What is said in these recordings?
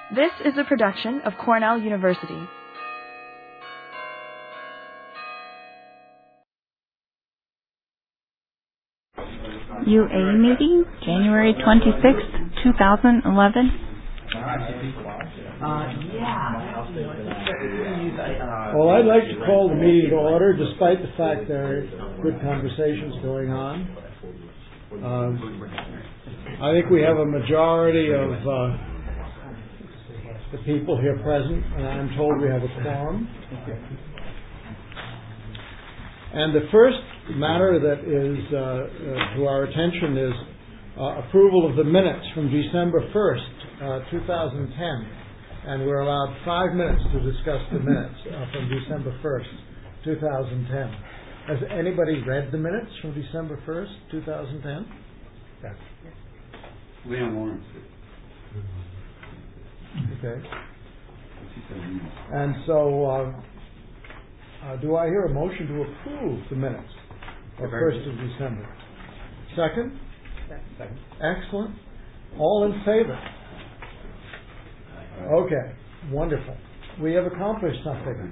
This is a production of Cornell University. UA meeting, January 26th, 2011. Well, I'd like to call the meeting to order, despite the fact there are good conversations going on. I think we have a majority of the people here present, and I'm told we have a quorum. And the first matter that is to our attention is approval of the minutes from December 1st, 2010. And we're allowed 5 minutes to discuss the minutes from December 1st, 2010. Has anybody read the minutes from December 1st, 2010? Yes. Leon Lawrence. Okay. And so, do I hear a motion to approve the minutes of 1st of December? Second? Second. Excellent. All in favor? Okay. Wonderful. We have accomplished something.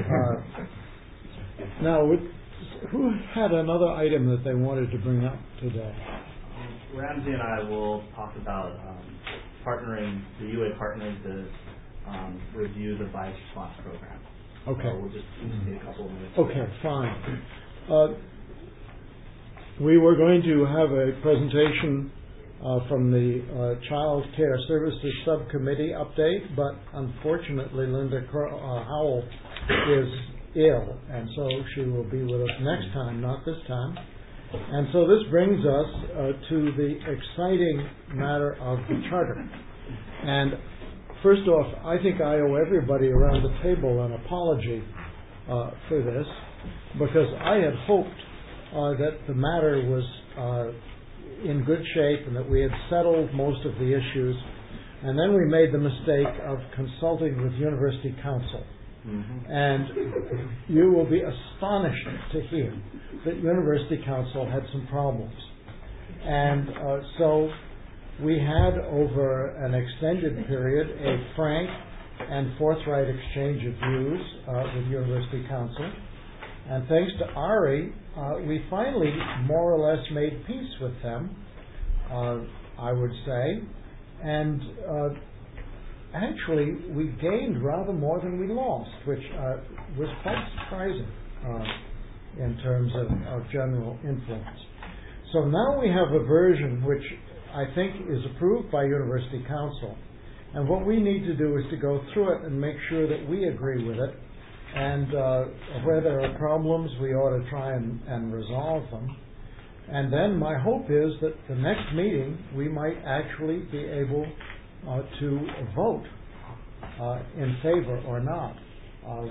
Now, who had another item that they wanted to bring up today? Ramsey and I will talk about partnering, the UA partnering to review the bias response program. Okay. So we'll just need a couple of minutes. Okay, fine. We were going to have a presentation from the Child Care Services Subcommittee update, but unfortunately Linda Howell is ill, and so she will be with us next time, not this time. And so this brings us to the exciting matter of the charter. And first off, I think I owe everybody around the table an apology for this, because I had hoped that the matter was in good shape and that we had settled most of the issues, and then we made the mistake of consulting with University Council. Mm-hmm. And you will be astonished to hear that University Council had some problems. And so we had, over an extended period, a frank and forthright exchange of views with University Council. And thanks to Ari, we finally more or less made peace with them, I would say. And actually, we gained rather more than we lost, which was quite surprising in terms of general influence. So now we have a version which I think is approved by University Council. And what we need to do is to go through it and make sure that we agree with it. And where there are problems, we ought to try and resolve them. And then my hope is that the next meeting we might actually be able to vote in favor or not of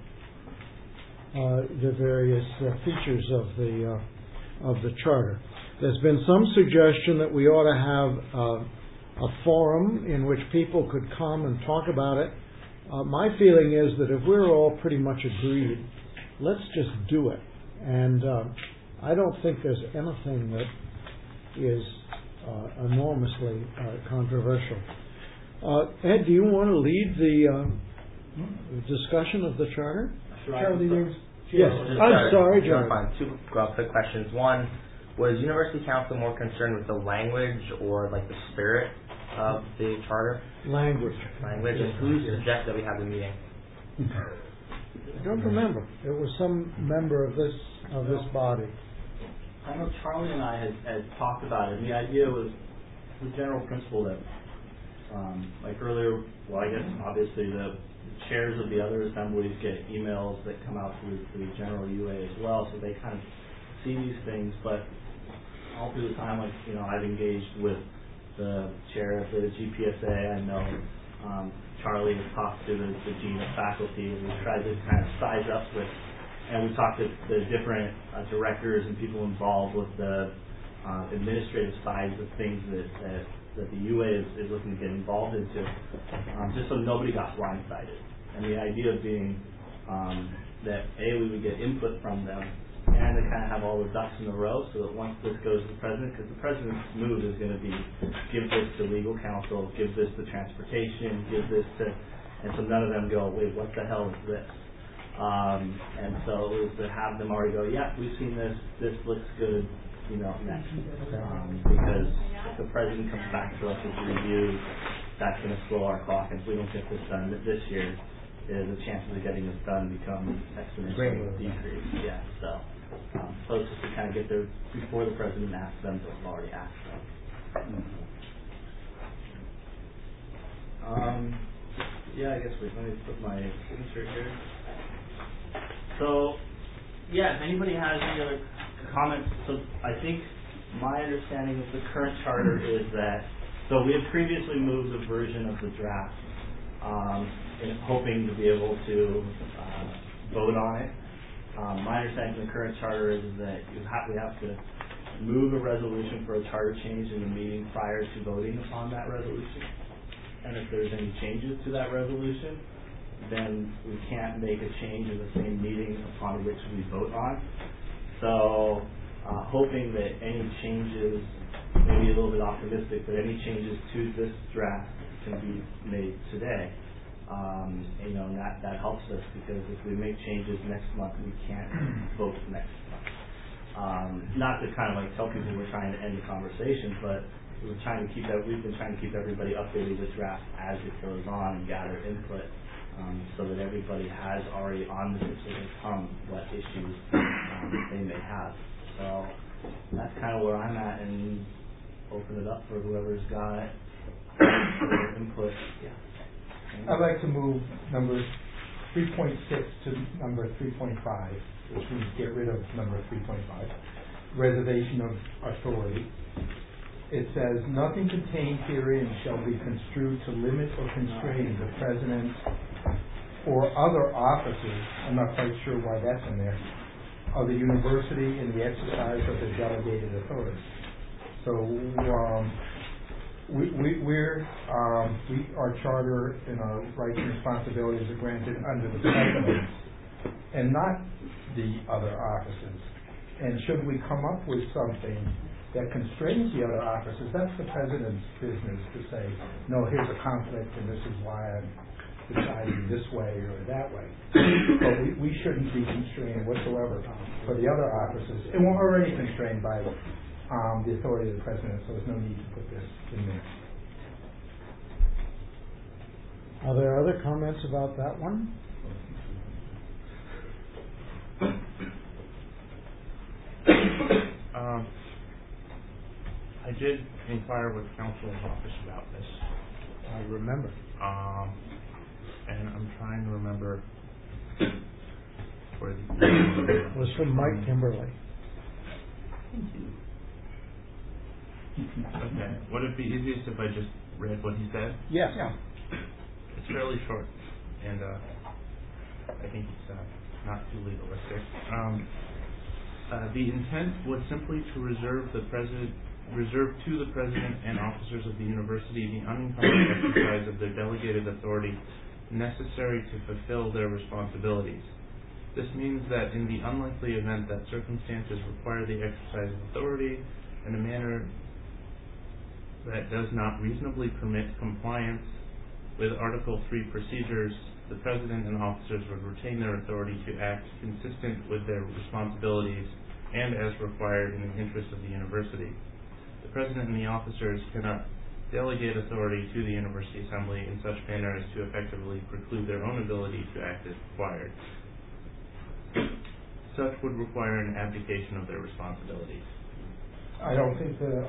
the various features of the charter. There's been some suggestion that we ought to have a forum in which people could come and talk about it. My feeling is that if we're all pretty much agreed, let's just do it. And I don't think there's anything that is enormously controversial. Ed, do you want to lead the discussion of the charter? Charlie, yes. I'm sorry, John. Two quick questions. One, was University Council more concerned with the language or like the spirit of the charter? Language. And who suggested that we have the meeting? I don't remember. It was some member of this body. I know Charlie and I had talked about it, and the idea was the general principle that, like earlier, well, I guess obviously the chairs of the other assemblies get emails that come out to the general UA as well, so they kind of see these things. But all through the time, like, you know, I've engaged with the chair of the GPSA. I know Charlie has talked to the dean of faculty, and we tried to kind of size up with, and we talked to the different directors and people involved with the administrative sides of things that the UA is looking to get involved into, just so nobody got blindsided. And the idea being that A, we would get input from them, and to kind of have all the ducks in a row so that once this goes to the president, because the president's move is going to be give this to legal counsel, give this to transportation, give this to, and so none of them go, wait, what the hell is this? And so it was to have them already go, yeah, we've seen this looks good, next. Because if the president comes back to us with a review, that's going to slow our clock, and if we don't get this done this year, the chances of getting this done become exponentially decreased. Yeah, so it's just to kind of get there before the president asks them to have already asked them. Yeah, I guess let me put my signature here. So, yeah, if anybody has any other comments, so I think my understanding of the current charter is that, so we had previously moved a version of the draft, hoping to be able to vote on it. My understanding of the current charter is that we have to move a resolution for a charter change in the meeting prior to voting upon that resolution. And if there's any changes to that resolution, then we can't make a change in the same meeting upon which we vote on. So hoping that any changes, maybe a little bit optimistic, but any changes to this draft can be made today. And that helps us, because if we make changes next month, we can't vote next month. Not to kind of like tell people we're trying to end the conversation, but we've been trying to keep everybody updated with the draft as it goes on and gather input, so that everybody has already on the tip of their tongue what issues they may have. So that's kind of where I'm at, and open it up for whoever's got input. Yeah. I'd like to move number 3.6 to number 3.5, which means get rid of number 3.5, reservation of authority. It says, nothing contained herein shall be construed to limit or constrain the president or other officers, I'm not quite sure why that's in there, of the university in the exercise of their delegated authority. So our charter and our rights and responsibilities are granted under the president and not the other officers. And should we come up with something that constrains the other officers, that's the president's business to say, no, here's a conflict and this is why I'm deciding this way or that way. But we shouldn't be constrained whatsoever for the other officers. And we're already constrained by the authority of the president, so there's no need to put this in there. Are there other comments about that one? I did inquire with counsel's office about this. I remember. And I'm trying to remember where it was from Mike Kimberly. Okay. Would it be easiest if I just read what he said? Yes. Yeah. It's fairly short, and I think it's not too legalistic. The intent was simply to reserve to the president and officers of the university the unencumbered exercise of their delegated authority necessary to fulfill their responsibilities. This means that in the unlikely event that circumstances require the exercise of authority in a manner that does not reasonably permit compliance with Article 3 procedures, the president and officers would retain their authority to act consistent with their responsibilities and as required in the interest of the university. The president and the officers cannot delegate authority to the University Assembly in such manner as to effectively preclude their own ability to act as required. Such would require an abdication of their responsibilities. I don't think the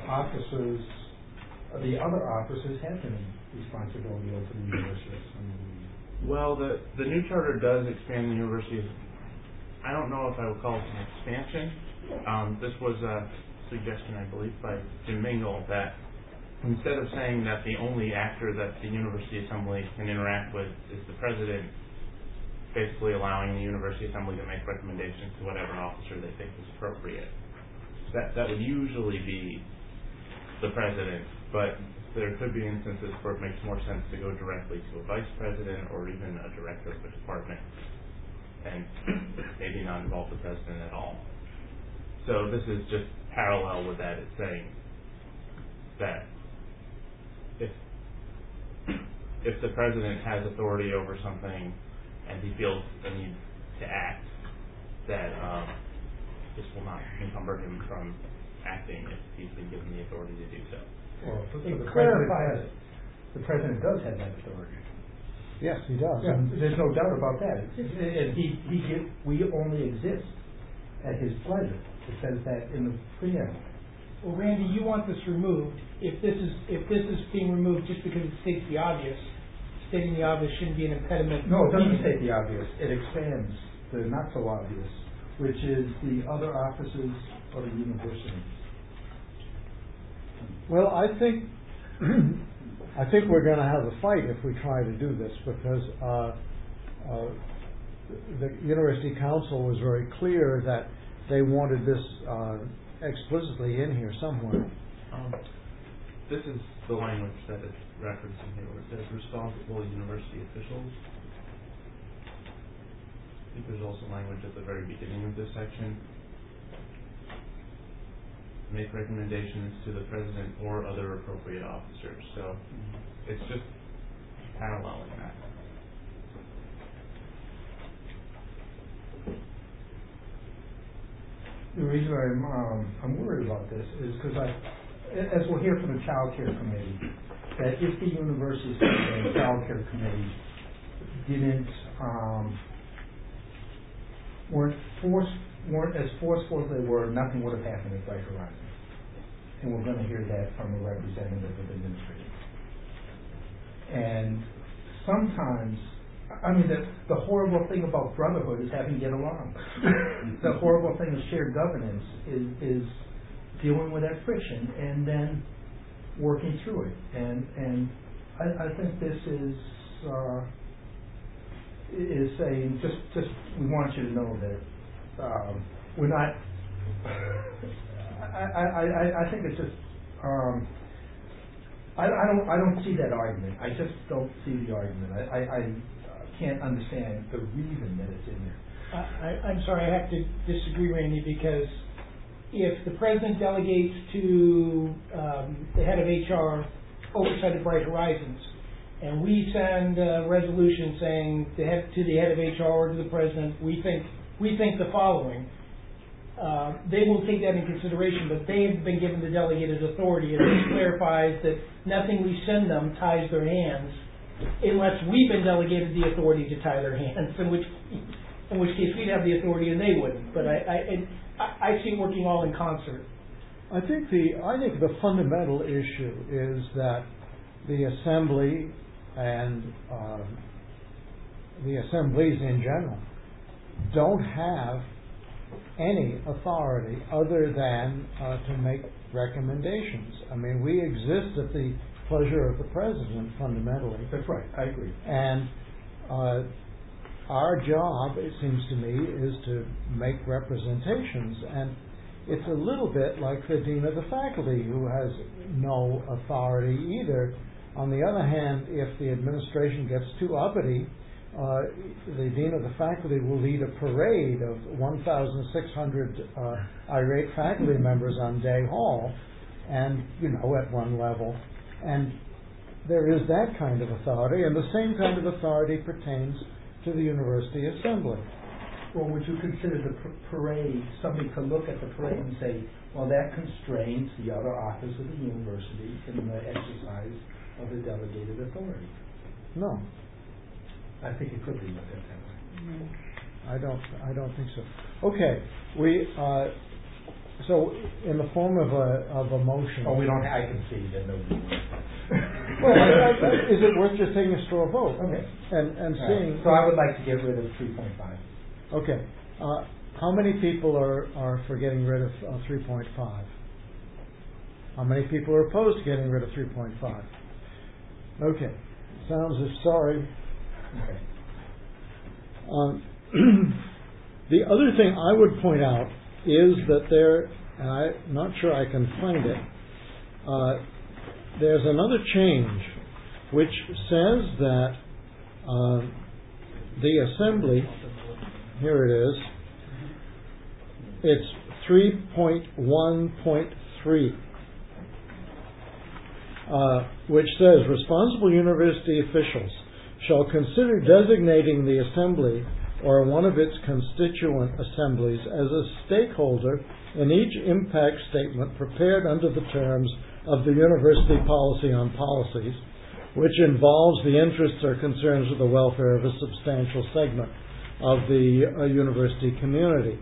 other officers have any responsibility over the university. Well, the new charter does expand the university. I don't know if I would call it an expansion. This was a suggestion, I believe, by Jim Mingle, that instead of saying that the only actor that the University Assembly can interact with is the president, basically allowing the University Assembly to make recommendations to whatever officer they think is appropriate. That would usually be the president, but there could be instances where it makes more sense to go directly to a vice president or even a director of the department and maybe not involve the president at all. So this is just parallel with that. It's saying that if the president has authority over something and he feels the need to act, that this will not encumber him from acting if he's been given the authority to do so. Well, the president does have that authority. Yes, he does. Yeah, there's no doubt about that. We only exist at his pleasure. It says that in the preamble. Well, Randy, you want this removed. If this is being removed just because it states the obvious, stating the obvious shouldn't be an impediment. No, it doesn't state the obvious. It expands the not so obvious, which is the other offices of the university. Well, I think we're going to have a fight if we try to do this, because the University Council was very clear that they wanted this explicitly in here somewhere. This is the language that is referencing here, where it says responsible university officials. I think there's also language at the very beginning of this section. Make recommendations to the president or other appropriate officers. So it's just paralleling that. The reason I'm worried about this is because as we'll hear from the Child Care Committee, that if the university Child Care Committee weren't as forceful as they were, nothing would have happened at Bright Horizons. And we're going to hear that from a representative of the administration. And sometimes, the horrible thing about brotherhood is having to get along. The horrible thing of shared governance is dealing with that friction and then working through it. And I think this is saying just we want you to know that we're not. I think it's just. I don't see that argument. I just don't see the argument. I can't understand the reason that it's in there. I'm sorry, I have to disagree, Randy, because if the president delegates to the head of HR oversight of Bright Horizons, and we send a resolution saying to the head of HR or to the president, we think the following. They will take that in consideration, but they have been given the delegated authority, and this clarifies that nothing we send them ties their hands unless we've been delegated the authority to tie their hands, in which case we'd have the authority and they wouldn't. But I see it working all in concert. I think the fundamental issue is that the assembly and the assemblies in general don't have any authority other than to make recommendations. I mean, we exist at the pleasure of the president fundamentally. That's right, I agree. And our job, it seems to me, is to make representations. And it's a little bit like the dean of the faculty, who has no authority either. On the other hand, if the administration gets too uppity, the dean of the faculty will lead a parade of 1,600 irate faculty members on Day Hall, and, at one level. And there is that kind of authority, and the same kind of authority pertains to the university assembly. Well, would you consider the parade, somebody could look at the parade and say, well, that constrains the other office of the university in the exercise of the delegated authority? No. I think it could be looked at that way. I don't think so. Okay, so in the form of a motion. Oh, we don't. I can see that nobody. Well, is it worth just taking a straw vote? Okay. And seeing. So I would like to get rid of 3.5. Okay. How many people are for getting rid of 3.5? How many people are opposed to getting rid of 3.5? Okay. Sounds as sorry. Okay. The other thing I would point out is that there, and I'm not sure I can find it, there's another change which says that the assembly, here it is, it's 3.1.3, which says responsible university officials shall consider designating the assembly or one of its constituent assemblies as a stakeholder in each impact statement prepared under the terms of the university policy on policies, which involves the interests or concerns of the welfare of a substantial segment of the university community.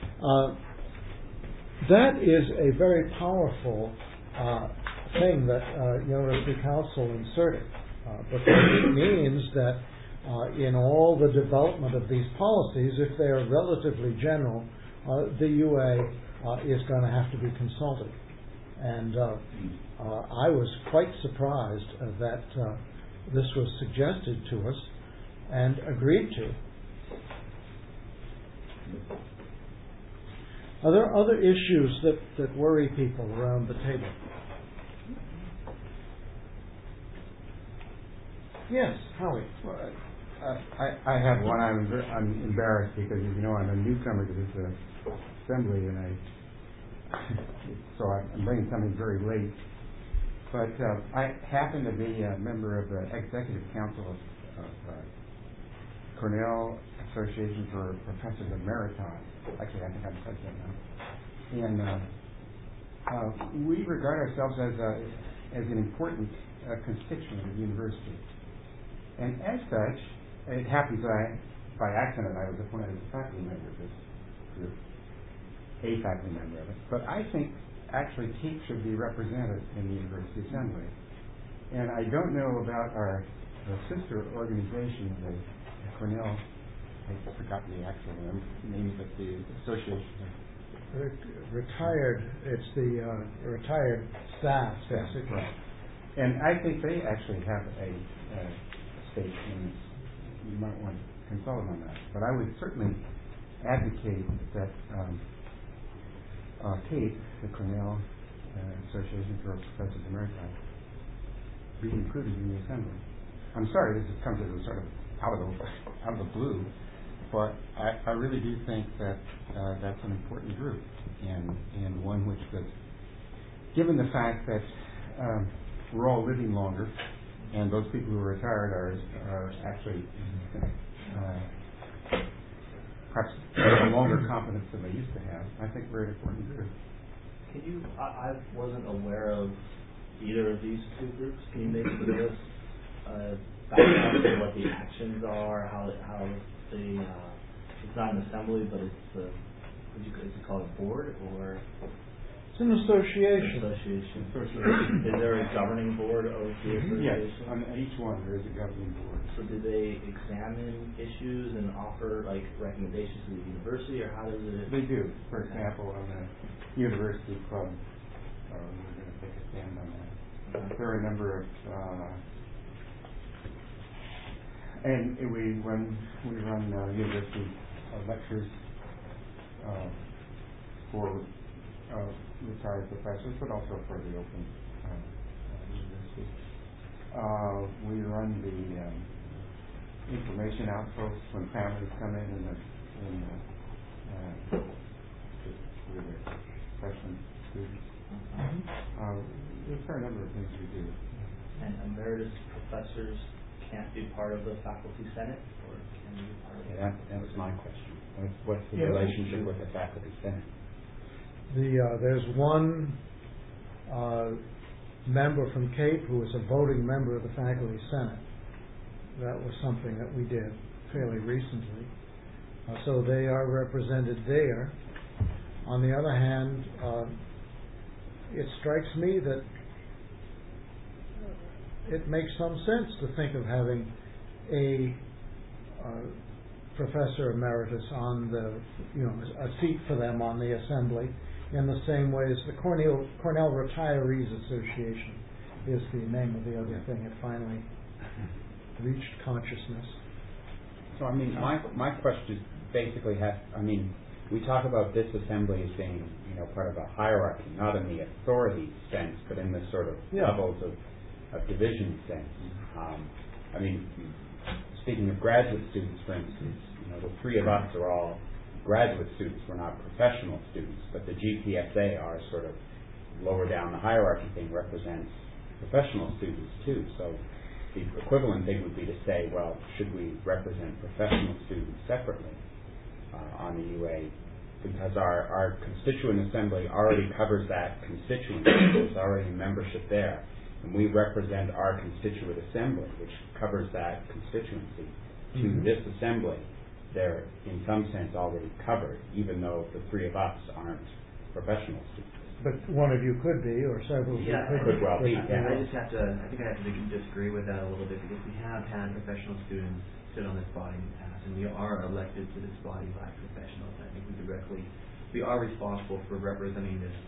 That is a very powerful thing that University Council inserted, because it means that in all the development of these policies, if they are relatively general, the UA is going to have to be consulted. And I was quite surprised that this was suggested to us and agreed to. Are there other issues that worry people around the table? Yes, Howie. I have one. I'm embarrassed because, as you know, I'm a newcomer to this assembly, and so I'm bringing something very late. But I happen to be a member of the Executive Council of Cornell Association for Professors Emeritus. Actually, I think I'm president now. And we regard ourselves as an important constituent of the university. And as such, it happens that by accident I was appointed as a faculty member of this group, a faculty member of it. But I think actually TEEP should be represented in the University Assembly. And I don't know about our sister organization, the Cornell, I've forgotten the actual name of the association. Retired, it's the retired staff, basically. Right. And I think they actually have a stake in this. You might want to consult on that. But I would certainly advocate that TAPE, the Cornell Association for Professors Emeritus, be included in the assembly. I'm sorry, this comes as a sort of out of the blue, but I really do think that that's an important group, and one which does, given the fact that we're all living longer, and those people who are retired are actually perhaps have longer competence than they used to have. I think we're an important group. Can you? I wasn't aware of either of these two groups. Can you maybe give us background on what the actions are? How they? It's not an assembly, but it's is it called a board or? It's an association. Association. Is there a governing board of the association? Yes, on each one there is a governing board. So do they examine issues and offer like recommendations to the university, or how does it? They do. For example, on the university club, we're going to take a stand on that. There are a number of, and we run university lectures for retired professors, but also for the open university. We run the information outposts when families come in and with their freshman students. There's a fair number of things we do. And emeritus professors can't be part of the faculty senate, or can be part of that was my question. What's the relationship with the faculty senate? There's one member from CAPE who is a voting member of the faculty senate. That was something that we did fairly recently. So they are represented there. On the other hand, it strikes me that it makes some sense to think of having a professor emeritus on a seat for them on the assembly, in the same way as the Cornell Retirees Association is the name of the other thing. It finally reached consciousness. So, I mean, my question basically we talk about this assembly as being, part of a hierarchy, not in the authority sense, but in the sort of levels of division sense. Speaking of graduate students, for instance, the three of us are all graduate students. We're not professional students, but the GPSA, our sort of lower down the hierarchy thing, represents professional students too. So the equivalent thing would be to say, well, should we represent professional students separately on the UA? Because our constituent assembly already covers that constituency. There's already membership there. And we represent our constituent assembly, which covers that constituency. To this assembly, they're in some sense already covered, even though the three of us aren't professional students. But one of you could be, or several of you could well be. Yeah, I think I have to disagree with that a little bit, because we have had professional students sit on this body in the past, and we are elected to this body by professionals. I think we are responsible for representing this,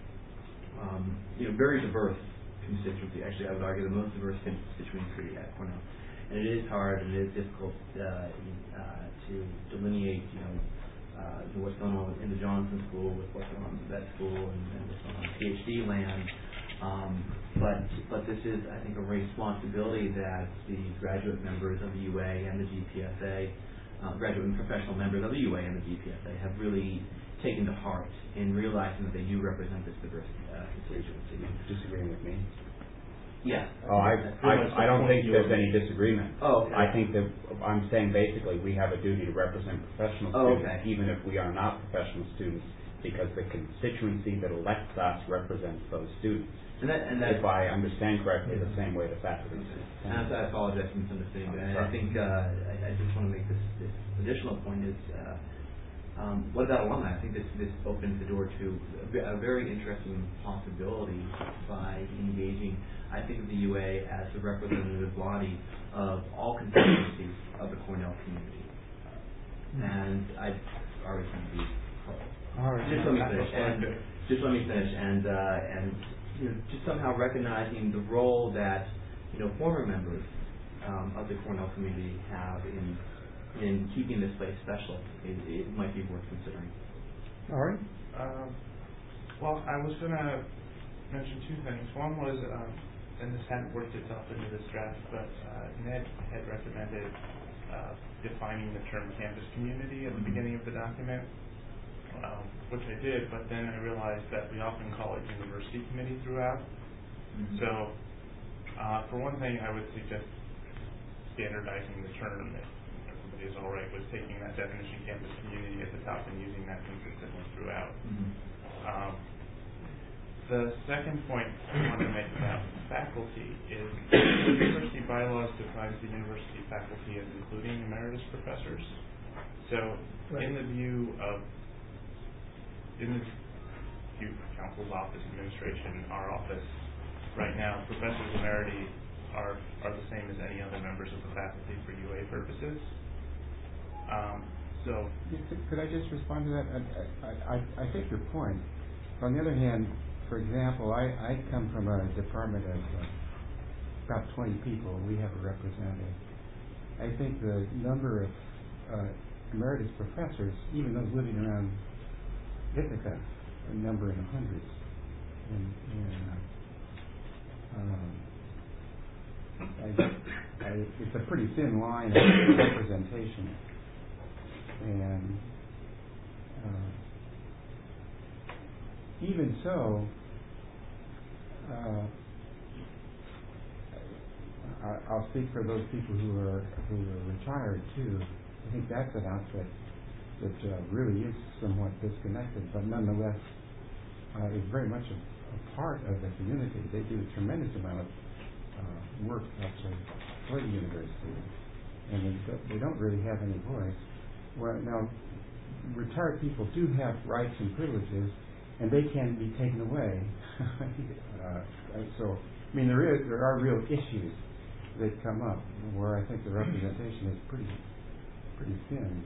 very diverse constituency. Actually, I would argue the most diverse constituency at Cornell. And it is hard and it is difficult to delineate, what's going on in the Johnson School with what's going on in the vet school and what's going on in PhD land. But this is, I think, a responsibility that the graduate members of the UA and the GPSA, graduate and professional members of the UA and the GPSA have really taken to heart in realizing that they do represent this diverse constituency. Disagreeing with me? Yeah. I don't think there's any disagreement. Oh, okay. I think that I'm saying basically we have a duty to represent professional students, even if we are not professional students, because the constituency that elects us represents those students. And if I understand correctly, the same way the faculty do. And I apologize for misunderstanding. And I think I just want to make this additional point is what about alumni? I think this opens the door to a very interesting possibility by engaging, I think, of the UA as the representative body of all constituencies of the Cornell community. And I already seem to be just let me finish. And just somehow recognizing the role that former members of the Cornell community have in keeping this place special, it might be worth considering. All right. Well, I was going to mention two things. One was, and this hadn't worked itself into this draft, but Ned had recommended defining the term campus community at the beginning of the document, which I did, but then I realized that we often call it university committee throughout. So, for one thing, I would suggest standardizing the term, if everybody is all right with taking that definition, campus community, at the top and using that consistently throughout. The second point I want to make about faculty is the university bylaws defines the university faculty as including emeritus professors. So, in the view of counsel's office, administration, our office, right now, professors emeritus are the same as any other members of the faculty for UA purposes. Could I just respond to that? I take your point. On the other hand, for example, I come from a department of about 20 people. We have a representative. I think the number of emeritus professors, even those living around Ithaca, a number in the hundreds. It's a pretty thin line of representation. And even so, I'll speak for those people who are retired too. I think that's an outfit that really is somewhat disconnected, but nonetheless is very much a part of the community. They do a tremendous amount of work actually for the university, and they don't really have any voice. Well, now, retired people do have rights and privileges, and they can be taken away. So, I mean, there are real issues that come up where I think the representation is pretty thin.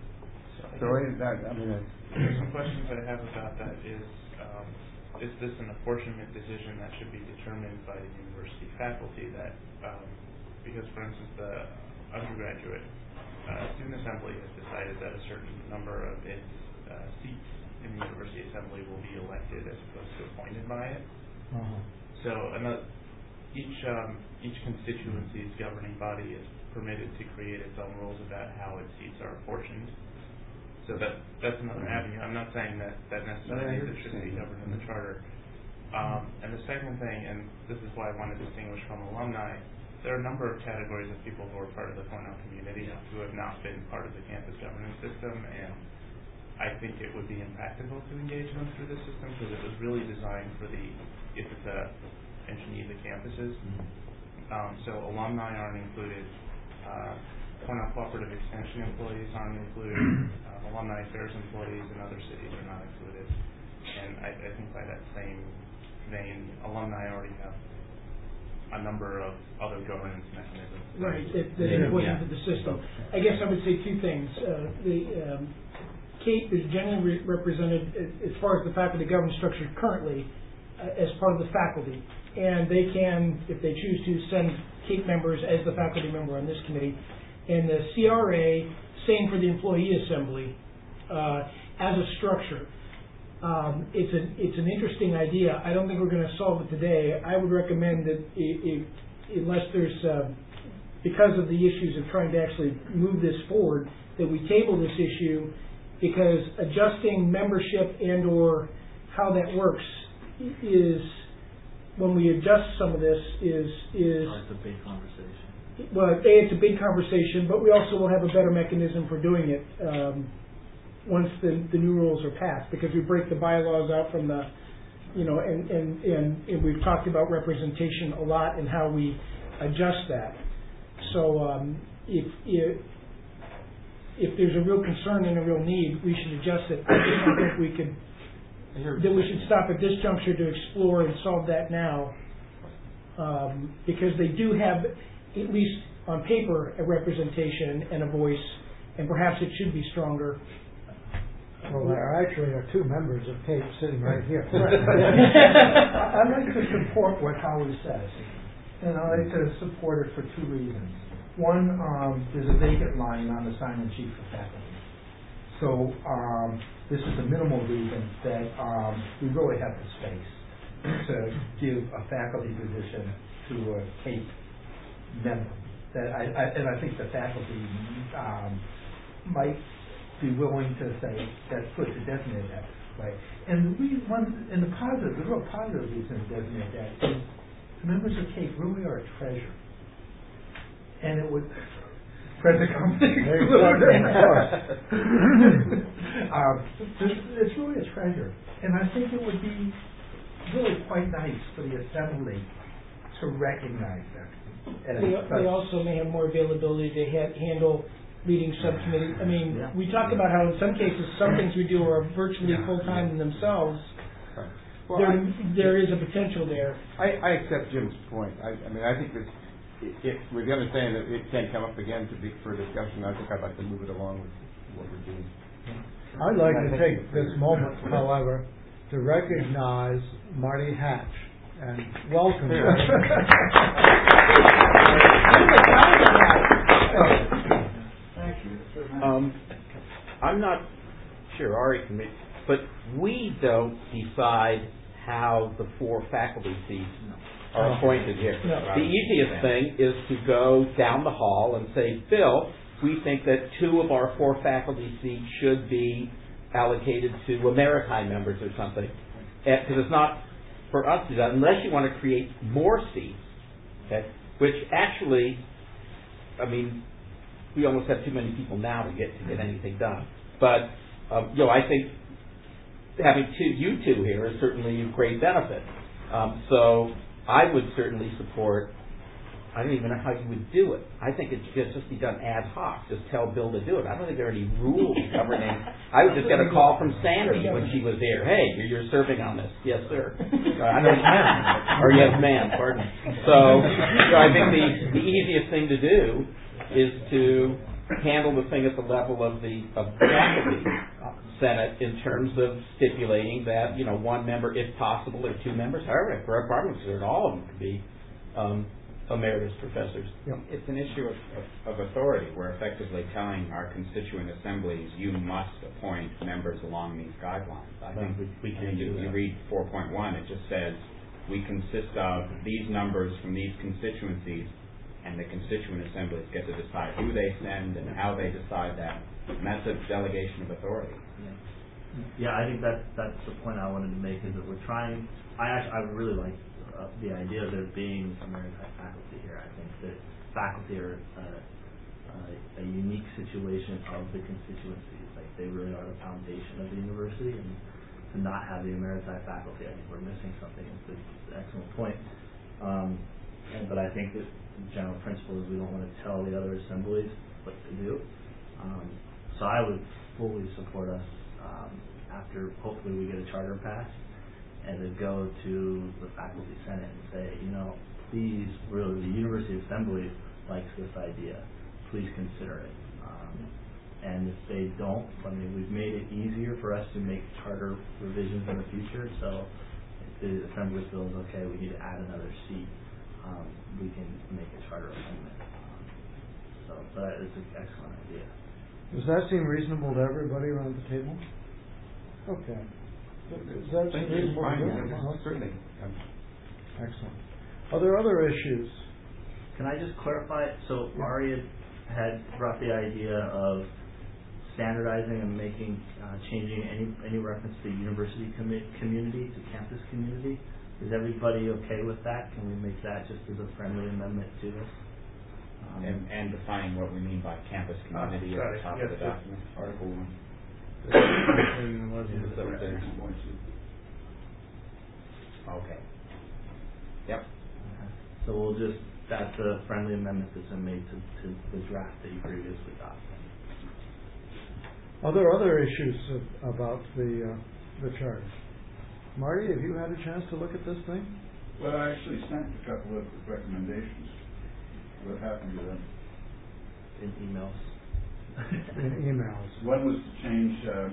Some questions I have about that is this an apportionment decision that should be determined by the university faculty? That because, for instance, the undergraduate student assembly has decided that a certain number of its seats in the university assembly will be elected as opposed to appointed by it. So each constituency's governing body is permitted to create its own rules about how its seats are apportioned. So that's another avenue. I'm not saying that necessarily it shouldn't be governed in the charter. And the second thing, and this is why I want to distinguish from alumni, there are a number of categories of people who are part of the Cornell community who have not been part of the campus governance system, and I think it would be impractical to engage them through this system because it was really designed for the Ithaca and Geneva campuses. So alumni aren't included. Cornell Cooperative Extension employees aren't included. Alumni affairs employees in other cities are not included. And I think by that same vein, alumni already have a number of other governance mechanisms. Right, that are put into the system. I guess I would say two things. CAPE is generally represented, as far as the faculty governance structure currently, as part of the faculty. And they can, if they choose to, send CAPE members as the faculty member on this committee. And the CRA, same for the employee assembly, as a structure. It's an interesting idea. I don't think we're going to solve it today. I would recommend that unless there's, because of the issues of trying to actually move this forward, that we table this issue, because adjusting membership and or how that works is, when we adjust some of this, is it's a big conversation. Well, it's a big conversation, but we also will have a better mechanism for doing it once the new rules are passed, because we break the bylaws out from the, and we've talked about representation a lot and how we adjust that. So if there's a real concern and a real need, we should adjust it. I just don't think we could. That we should stop at this juncture to explore and solve that now, because they do have, at least on paper, a representation and a voice, and perhaps it should be stronger. Well, there actually are two members of CAPE sitting right here. I'd like to support what Howard says, and I'd like to support it for two reasons. One, there's a vacant line on the sign-in sheet for faculty. So this is a minimal reason that we really have the space to give a faculty position to a CAPE member. And I think the faculty might be willing to say that's good to designate that, right? And the real positive reason to designate that is the members of CAPE really are a treasure, and it would. Present company. It's really a treasure, and I think it would be really quite nice for the assembly to recognize them. They also may have more availability to handle leading subcommittee. I mean, we talk about how in some cases some things we do are virtually full-time in themselves. Well, there is a potential there. I accept Jim's point. I mean, I think that if we're going to say that it can't come up again for discussion, I think I'd like to move it along with what we're doing. I'd like to take this moment, however, to recognize Marty Hatch and welcome him. Thank you. I'm not sure Ari can make, but we don't decide how the 4 faculty seats are appointed here. No. The easiest thing is to go down the hall and say, Phil, we think that 2 of our 4 faculty seats should be allocated to Ameritime members or something. Because it's not for us to do that, unless you want to create more seats, okay? Which actually, I mean, we almost have too many people now to get anything done. But, I think having you two here is certainly a great benefit. So I would certainly support, I don't even know how you would do it. I think it should just be done ad hoc. Just tell Bill to do it. I don't think there are any rules governing. I would just get a call from Sandy when she was here. Hey, you're serving on this. Yes, sir. I know, ma'am. Or yes, ma'am. Pardon. So I think the easiest thing to do is to handle the thing at the level of the faculty Senate in terms of stipulating that, 1 member, if possible, or 2 members, however, for our departments, all of them could be emeritus professors. It's an issue of authority. We're effectively telling our constituent assemblies, you must appoint members along these guidelines. I think we can do that. You read 4.1, it just says, we consist of these numbers from these constituencies, and the constituent assemblies get to decide who they send and how they decide that. And that's a delegation of authority. Yeah, I think that's the point I wanted to make, is that we're trying. I really like the idea of there being some maritime faculty here. I think that faculty are a unique situation of the constituencies. Like, they really are the foundation of the university, and to not have the maritime faculty, I think we're missing something. It's an excellent point. But I think that the general principle is we don't want to tell the other assemblies what to do. So I would fully support us, after hopefully we get a charter passed, and to go to the faculty senate and say, please, really, the university assembly likes this idea. Please consider it. And if they don't, we've made it easier for us to make charter revisions in the future. So if the assembly feels, okay, we need to add another seat, we can make a charter amendment. So that is an excellent idea. Does that seem reasonable to everybody around the table? Okay. Is that reasonable? Certainly. Excellent. Are there other issues? Can I just clarify? So Ari had brought the idea of standardizing and changing any reference to university community to campus community. Is everybody okay with that? Can we make that just as a friendly amendment to this? And defining what we mean by campus community at the top of the document. Article 1. Okay. Yep. So that's a friendly amendment that's been made to the draft that you previously got. Are there other issues about the charter? Marty, have you had a chance to look at this thing? Well, I actually sent a couple of recommendations. What happened to them? In emails. In emails. One was to change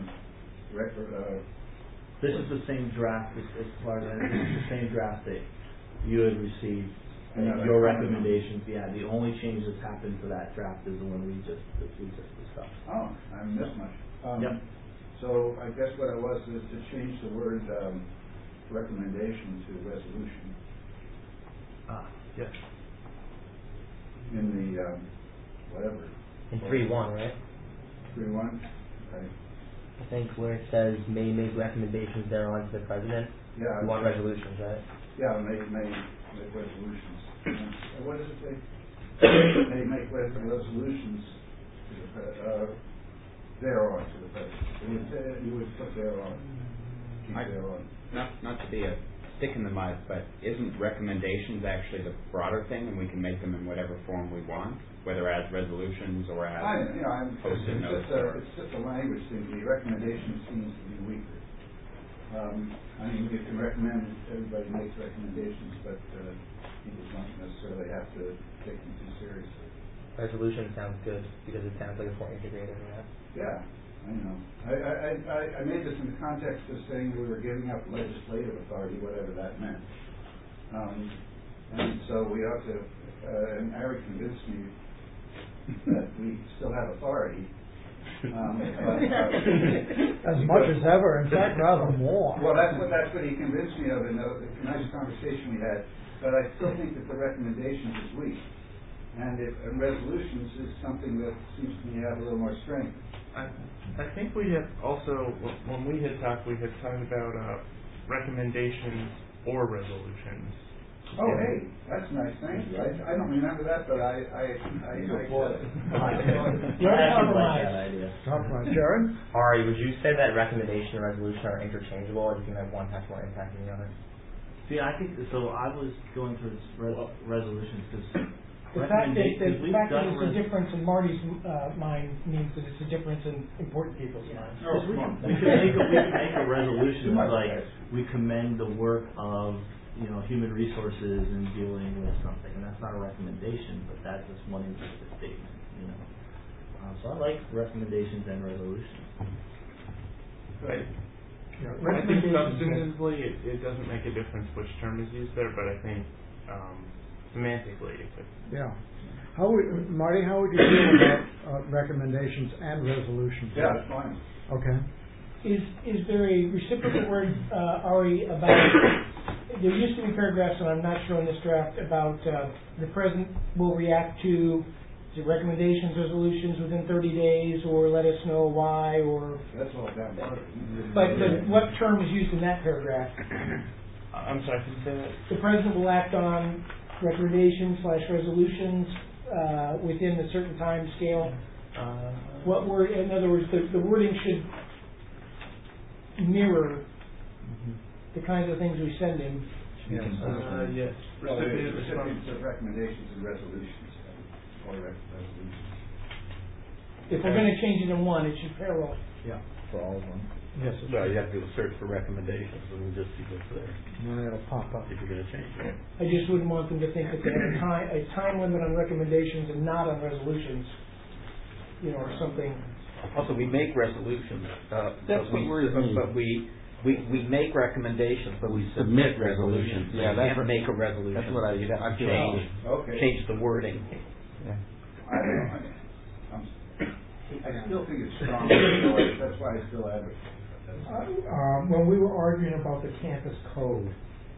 this is the same draft as part of it. This is the same draft that you had received. Your recommendations. Yeah, the only change that's happened to that draft is the one we just discussed. Oh, I missed much. Yep. So I guess what it was is to change the word recommendation to resolution. Yes. In the whatever. In 3.1, right? 3.1. Okay. I think where it says may make recommendations thereon to the president. Yeah. You want resolutions, right? Yeah, may make resolutions. What does it say? May make resolutions thereon to the president. You would put thereon. Not to be a stick in the mud, but isn't recommendations actually the broader thing, and we can make them in whatever form we want, whether as resolutions or as post-it notes? It's just a language thing. The recommendation seems to be weaker. You can recommend, everybody makes recommendations, but people don't necessarily have to take them too seriously. Resolution sounds good because it sounds like it's more integrated. Yeah, I know. I made this in the context of saying we were giving up legislative authority, whatever that meant. And so we ought to, and Ari convinced me that we still have authority. As much as ever, in fact, rather more. Well, that's what he convinced me of in the nice conversation we had. But I still think that the recommendations is weak, and resolutions is something that seems to me to have a little more strength. I think we had also, when we had talked about recommendations or resolutions. Oh, hey, that's nice. Thank you. I don't remember that, but I Jared? Ari, would you say that recommendation and resolution are interchangeable, or do you think that one has more impact than the other? See, I think so. I was going towards resolutions because the fact that there's a difference in Marty's mind means that it's a difference in important people's minds. We can make a resolution like we commend the work of human resources in dealing with something, and that's not a recommendation, but that's just one implicit statement. So I like recommendations and resolutions. Right. I think substantively it doesn't make a difference which term is used there, but I think semantically it could. Yeah. Marty, how would you feel about recommendations and resolutions? Yeah, that's fine. Okay. Is there a reciprocal word, Ari, about there used to be paragraphs, and I'm not sure in this draft, about the president will react to recommendations, resolutions within 30 days, or let us know why, or... That's all down part. But what term is used in that paragraph? I'm sorry, can you say that? The president will act on recommendations / resolutions within a certain time scale. What word? In other words, the wording should mirror the kinds of things we send him. Yes. Recipients of recommendations and resolutions. Or resolutions. If we're going to change it in one, it should parallel. Yeah, for all of them. Yes. Well, you have to do a search for recommendations, and we'll just see what's there. And then it'll pop up. If you're going to change it. I just wouldn't want them to think that they have a time limit on recommendations and not on resolutions, or something. Also, we make resolutions. That's what worries me. But we make recommendations, but we submit resolutions. Yeah, you can't make a resolution. That's what I change the wording. Yeah. I still think it's strong. That's why I still advocate. When we were arguing about the campus code,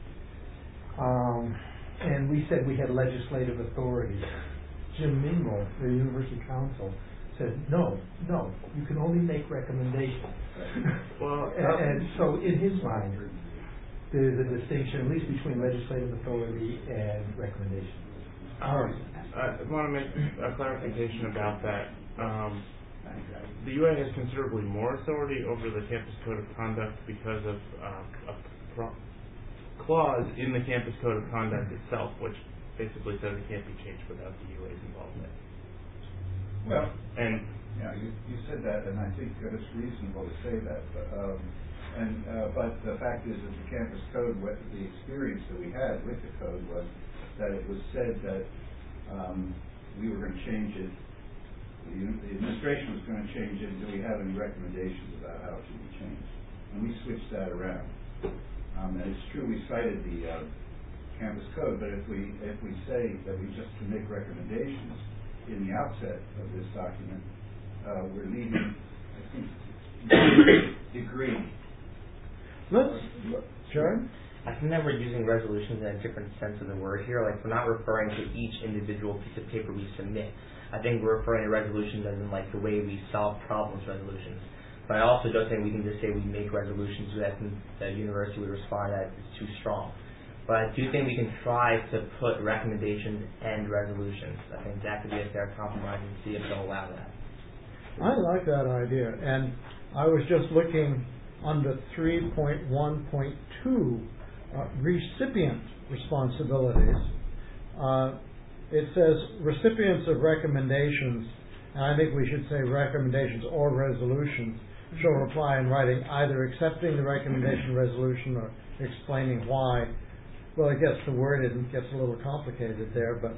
and we said we had legislative authority, Jim Mingle, the University Council, said, no, you can only make recommendations. Well, and so in his mind, there's a distinction, at least between legislative authority and recommendation. I want to make a clarification about that. The UA has considerably more authority over the campus code of conduct because of a clause in the campus code of conduct itself, which basically says it can't be changed without the UA's involvement. Well, you said that, and I think it's reasonable to say that. But the fact is that the campus code, the experience that we had with the code was that it was said that we were going to change it. The administration was going to change it until we have any recommendations about how it should be changed, and we switched that around. And it's true we cited the campus code, but if we say that we just can make recommendations in the outset of this document, we're leaving, I think, degree. Sharon? I think that we're using resolutions in a different sense of the word here. Like, we're not referring to each individual piece of paper we submit. I think we're referring to resolutions as in, like, the way we solve problems resolutions. But I also don't think we can just say we make resolutions that the university would respond that it's too strong. But I do think we can try to put recommendations and resolutions. I think that could be a fair compromise and see if they'll allow that. I like that idea, and I was just looking under 3.1.2, recipient responsibilities. It says recipients of recommendations, and I think we should say recommendations or resolutions, shall reply in writing either accepting the recommendation resolution or explaining why. Well, I guess the wording gets a little complicated there, but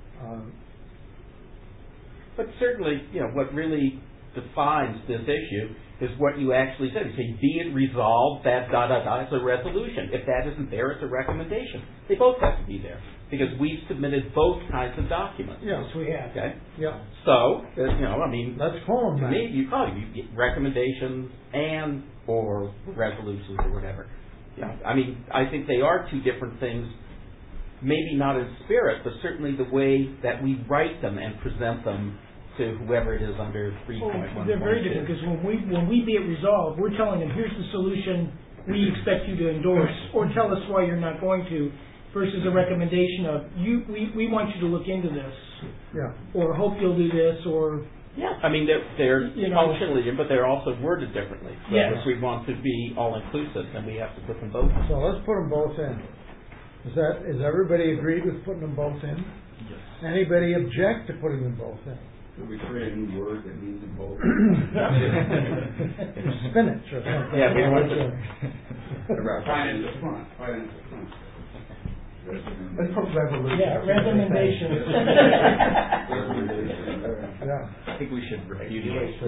certainly, what really defines this issue is what you actually said. You say, be it resolved that ... It's a resolution. If that isn't there, it's a recommendation. They both have to be there because we've submitted both kinds of documents. Yes, we have. Okay. Yeah. So, let's call them that. You get recommendations and or resolutions or whatever. Yeah. I think they are two different things. Maybe not in spirit, but certainly the way that we write them and present them to whoever it is under 3.1. They're very different because when we be it resolved, we're telling them here's the solution we expect you to endorse, or tell us why you're not going to, versus a recommendation of we want you to look into this, or hope you'll do this, or they're functionally different, but they're also worded differently. So yes. if we want to be all inclusive, then we have to put them both in. So let's put them both in. Is everybody agreed with putting them both in? Yes. Anybody object to putting them both in? Could we create a new word that means them both? Spinach or something. Yeah, Financial front. Let's put revolution. Yeah, recommendation. Yeah. I think we should review these.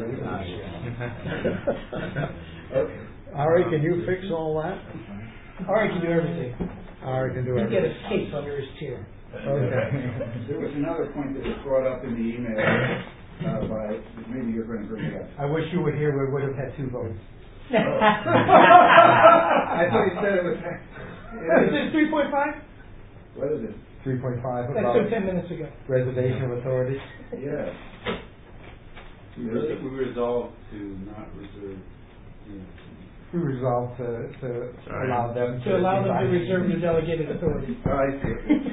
Okay. Ari, can you fix all that? Ari can do everything. Ari can do You everything. get a cape under his chair. Okay. There was another point that was brought up in the email by, maybe you're going to bring it up. I wish you were here. We would have had 2 votes. I thought you said it was. Is it 3.5? What is it? 3.5 That about took 10 minutes ago. reservation of authority. Yeah. We resolved to not reserve. We resolved to allow them To allow them to reserve the delegated authority. Oh, I see.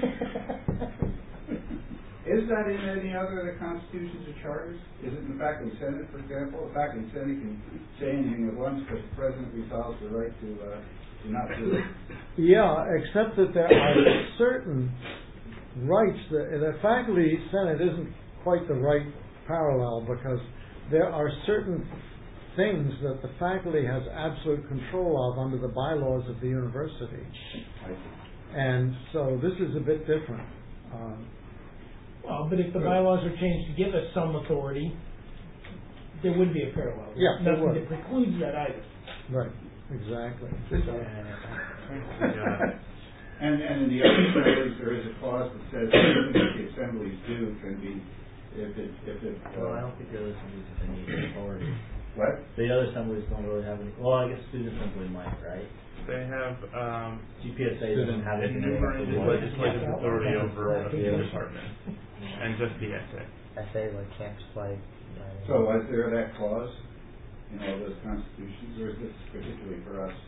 Is that in any other of the constitutions or charters? Is it in the faculty senate, for example? The faculty senate can say anything at once because the president resolves the right to not do it. Yeah, except that there are certain rights. The faculty senate isn't quite the right parallel because there are certain things that the faculty has absolute control of under the bylaws of the university. And so this is a bit different. Well, but if the bylaws are changed to give us some authority, there would be a parallel. Yeah, there Nothing would. that precludes that either. Right, exactly. And in the other assemblies, there is a clause that says everything that the assemblies do can be, if it. Well, I don't think the other assemblies have any authority. What? The other assemblies don't really have any. Well, I guess student assembly might, right? They have GPSA doesn't have any enumerated legislative authority over the department, and just the essay. Essay like campus flight. So was there that clause in all those constitutions, or is this particularly for us?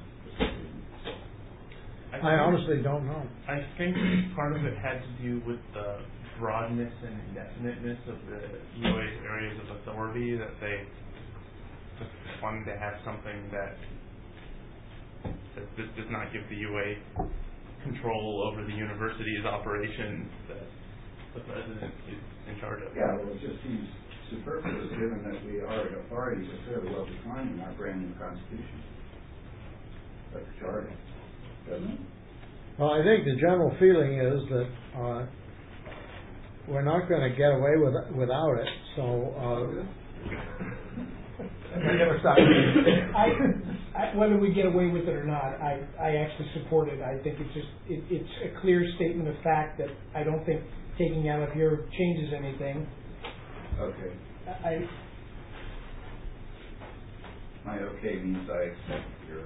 I honestly don't know. I think part of it had to do with the broadness and indefiniteness of the UA's areas of authority, that they just wanted to have something that this does not give the UA control over the university's operations that the president is in charge of. Yeah, well, it just seems superfluous given that our authorities are fairly well defined in our brand new constitution. Like the charter, doesn't it? Well, I think the general feeling is that we're not going to get away without it. So whether we get away with it or not, I actually support it. I think it's a clear statement of fact that I don't think taking out of here changes anything. Okay. My okay means I accept your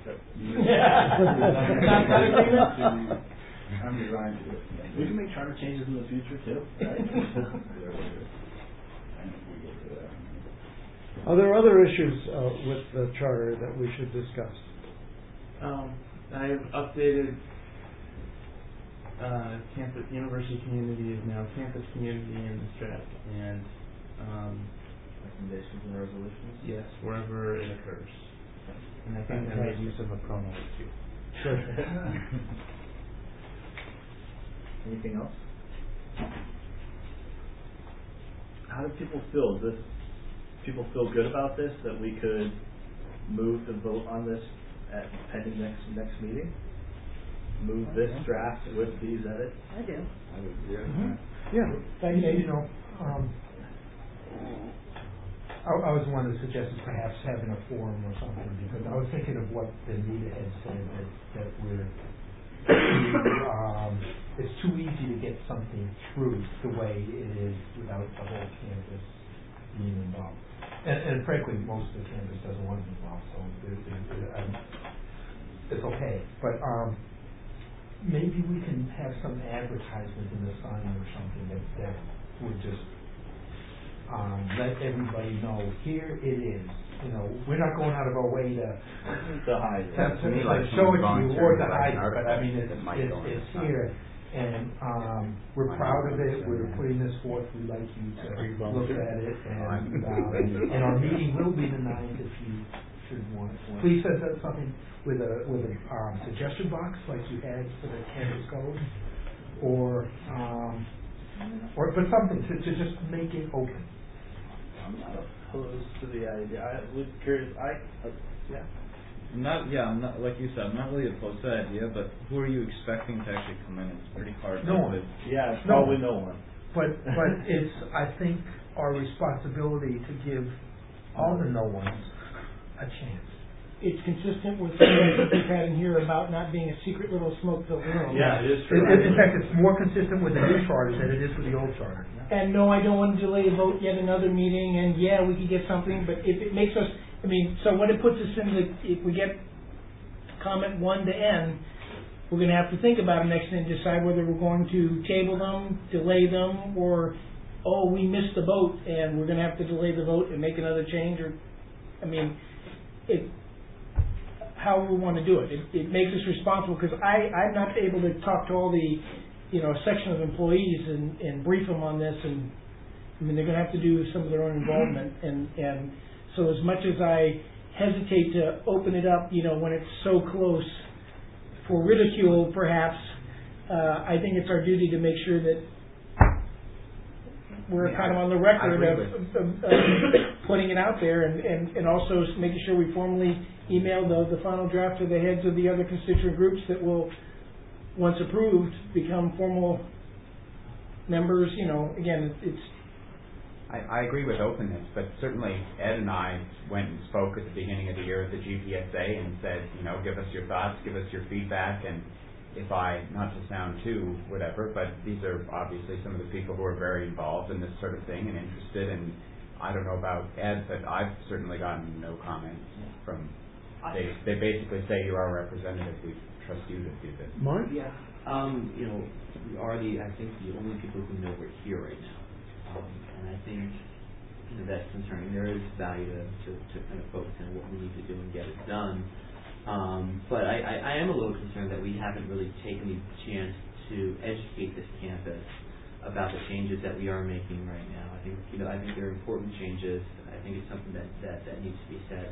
Not agreement? I'm resigned to it. We can make charter changes in the future too, right? are there other issues with the charter that we should discuss? I have updated campus university community is now campus community in the STRAP, and recommendations and resolutions. Yes, wherever it occurs. And I think I made use of a pronoun too. Sure. Anything else? How do people feel? People feel good about this, that we could move to vote on this at pending next meeting? Move this draft with these edits? I do. I would, yeah. Mm-hmm. Yeah. I was one that suggested perhaps having a forum or something, because I was thinking of what Anita had said, that we're it's too easy to get something through the way it is without the whole campus being involved. And frankly, most of the campus doesn't want to be involved, so it's okay. But maybe we can have some advertisement in the sign or something that would just let everybody know, here it is. We're not going out of our way to hide it. To show it to you or to hide it, but I mean, it's here. And we're proud of it. We're putting this forth. We'd like you to look at it. And our meeting will be the 9th if you should want it. Please send us something with a suggestion box like you had for the campus code, or but something to just make it open. I'm not opposed to the idea. I was curious. Yeah. I'm not like you said. I'm not really opposed to the idea, but who are you expecting to actually come in? It's pretty hard. No one. Yeah, it's probably no one. But it's, I think, our responsibility to give all the no ones a chance. It's consistent with what we've had in here about not being a secret little smoke-filled room. Yeah, it is true. In fact, it's more consistent with the new charter than it is with the old charter. And no, I don't want to delay a vote yet another meeting, and yeah, we could get something, but if it makes us, so what it puts us in, if we get comment 1 to N, we're going to have to think about them next and decide whether we're going to table them, delay them, or, oh, we missed the boat and we're going to have to delay the vote and make another change. Or, I mean, how we want to do it. It makes us responsible, because I'm not able to talk to all the, section of employees and brief them on this, and I mean, they're going to have to do some of their own involvement, and so as much as I hesitate to open it up, when it's so close for ridicule, perhaps, I think it's our duty to make sure that we're kind of on the record of putting it out there, and also making sure we formally email the final draft to the heads of the other constituent groups that will, once approved, become formal members. Again, it's. I agree with openness, but certainly Ed and I went and spoke at the beginning of the year at the GPSA and said, give us your thoughts, give us your feedback, and if not to sound too whatever, but these are obviously some of the people who are very involved in this sort of thing and interested, and I don't know about Ed, but I've certainly gotten no comments from, they basically say you're our representative, we trust you to do this. Mark? Yeah. We are I think the only people who know we're here right now. And I think that's concerning. There is value to kind of focus on what we need to do and get it done. But I am a little concerned that we haven't really taken the chance to educate this campus about the changes that we are making right now. I think they're important changes. I think it's something that needs to be said.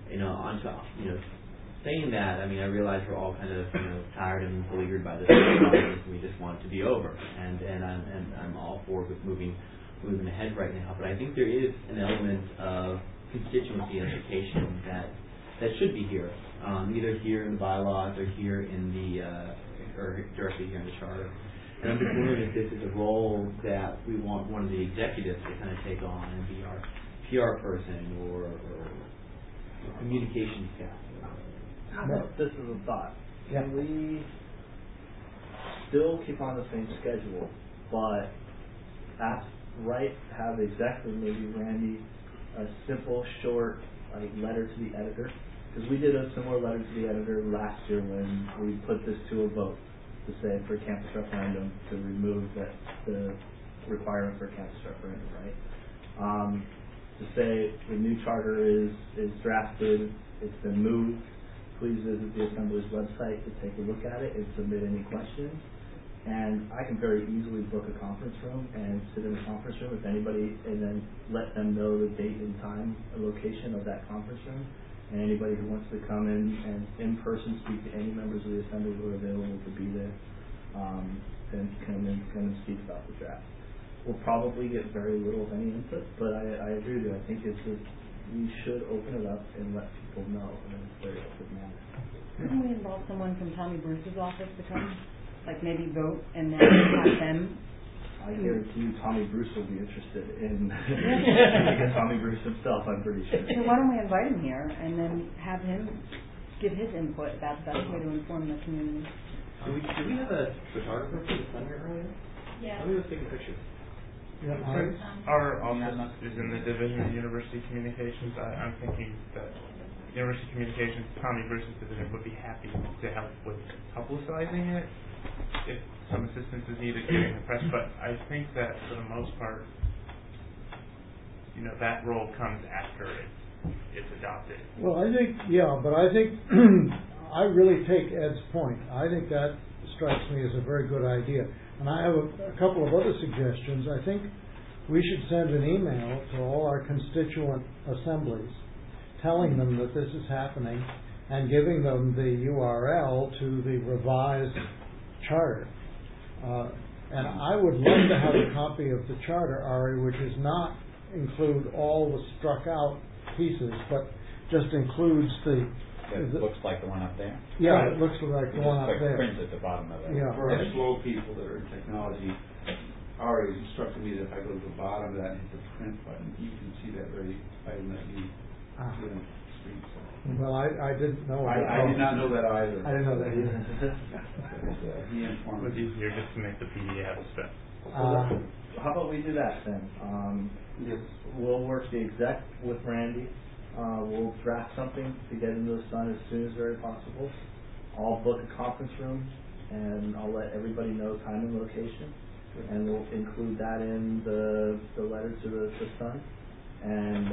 Saying that, I realize we're all kind of tired and beleaguered by this process, and we just want it to be over. And I'm all for moving ahead right now. But I think there is an element of constituency education that should be here, either here in the bylaws or here in or directly here in the charter. And I'm just wondering if this is a role that we want one of the executives to kind of take on and be our PR person or communications staff. This is a thought. Yeah. Can we still keep on the same schedule, but have the executive, maybe Randy, a simple, short letter to the editor? Because we did a similar letter to the editor last year when we put this to a vote to say for campus referendum to remove the requirement for campus referendum, right? To say the new charter is drafted, it's been moved. Please visit the Assembly's website to take a look at it and submit any questions. And I can very easily book a conference room and sit in the conference room with anybody, and then let them know the date and time and location of that conference room. And anybody who wants to come in person speak to any members of the Assembly who are available to be there, then come and speak about the draft. We'll probably get very little of any input, but I agree with you. I think we should open it up and let people know in a very open manner. Couldn't we involve someone from Tommy Bruce's office to come? Like maybe vote and then have them? I guarantee you Tommy Bruce will be interested in Tommy Bruce himself, I'm pretty sure. So why don't we invite him here and then have him give his input about the best way to inform the community? Do we have a photographer for the center earlier? Yeah. Let me go take a picture. Yeah, our office is in the Division of University Communications. I'm thinking that University Communications, Tommy Bruce's division, would be happy to help with publicizing it if some assistance is needed getting the press. But I think that for the most part, that role comes after it's adopted. Well, I think I really take Ed's point. I think that strikes me as a very good idea. And I have a couple of other suggestions. I think we should send an email to all our constituent assemblies telling them that this is happening and giving them the URL to the revised charter. And I would love to have a copy of the charter, Ari, which does not include all the struck out pieces, but just includes It looks like the one up there. Yeah, it looks like the one up there. Print at the bottom of it. Yeah. For our slow people that are in technology, Ari instructed me that if I go to the bottom of that and hit the print button, you can see that very item that you see on the screen. Well, I didn't know. I did not know that either. I didn't know that either. He informed It was easier just to make the PDF stuff. How about we do that then? Yes. We'll work the exec with Randy. We'll draft something to get into the Sun as soon as very possible. I'll book a conference room, and I'll let everybody know time and location, and we'll include that in the letter to the Sun, and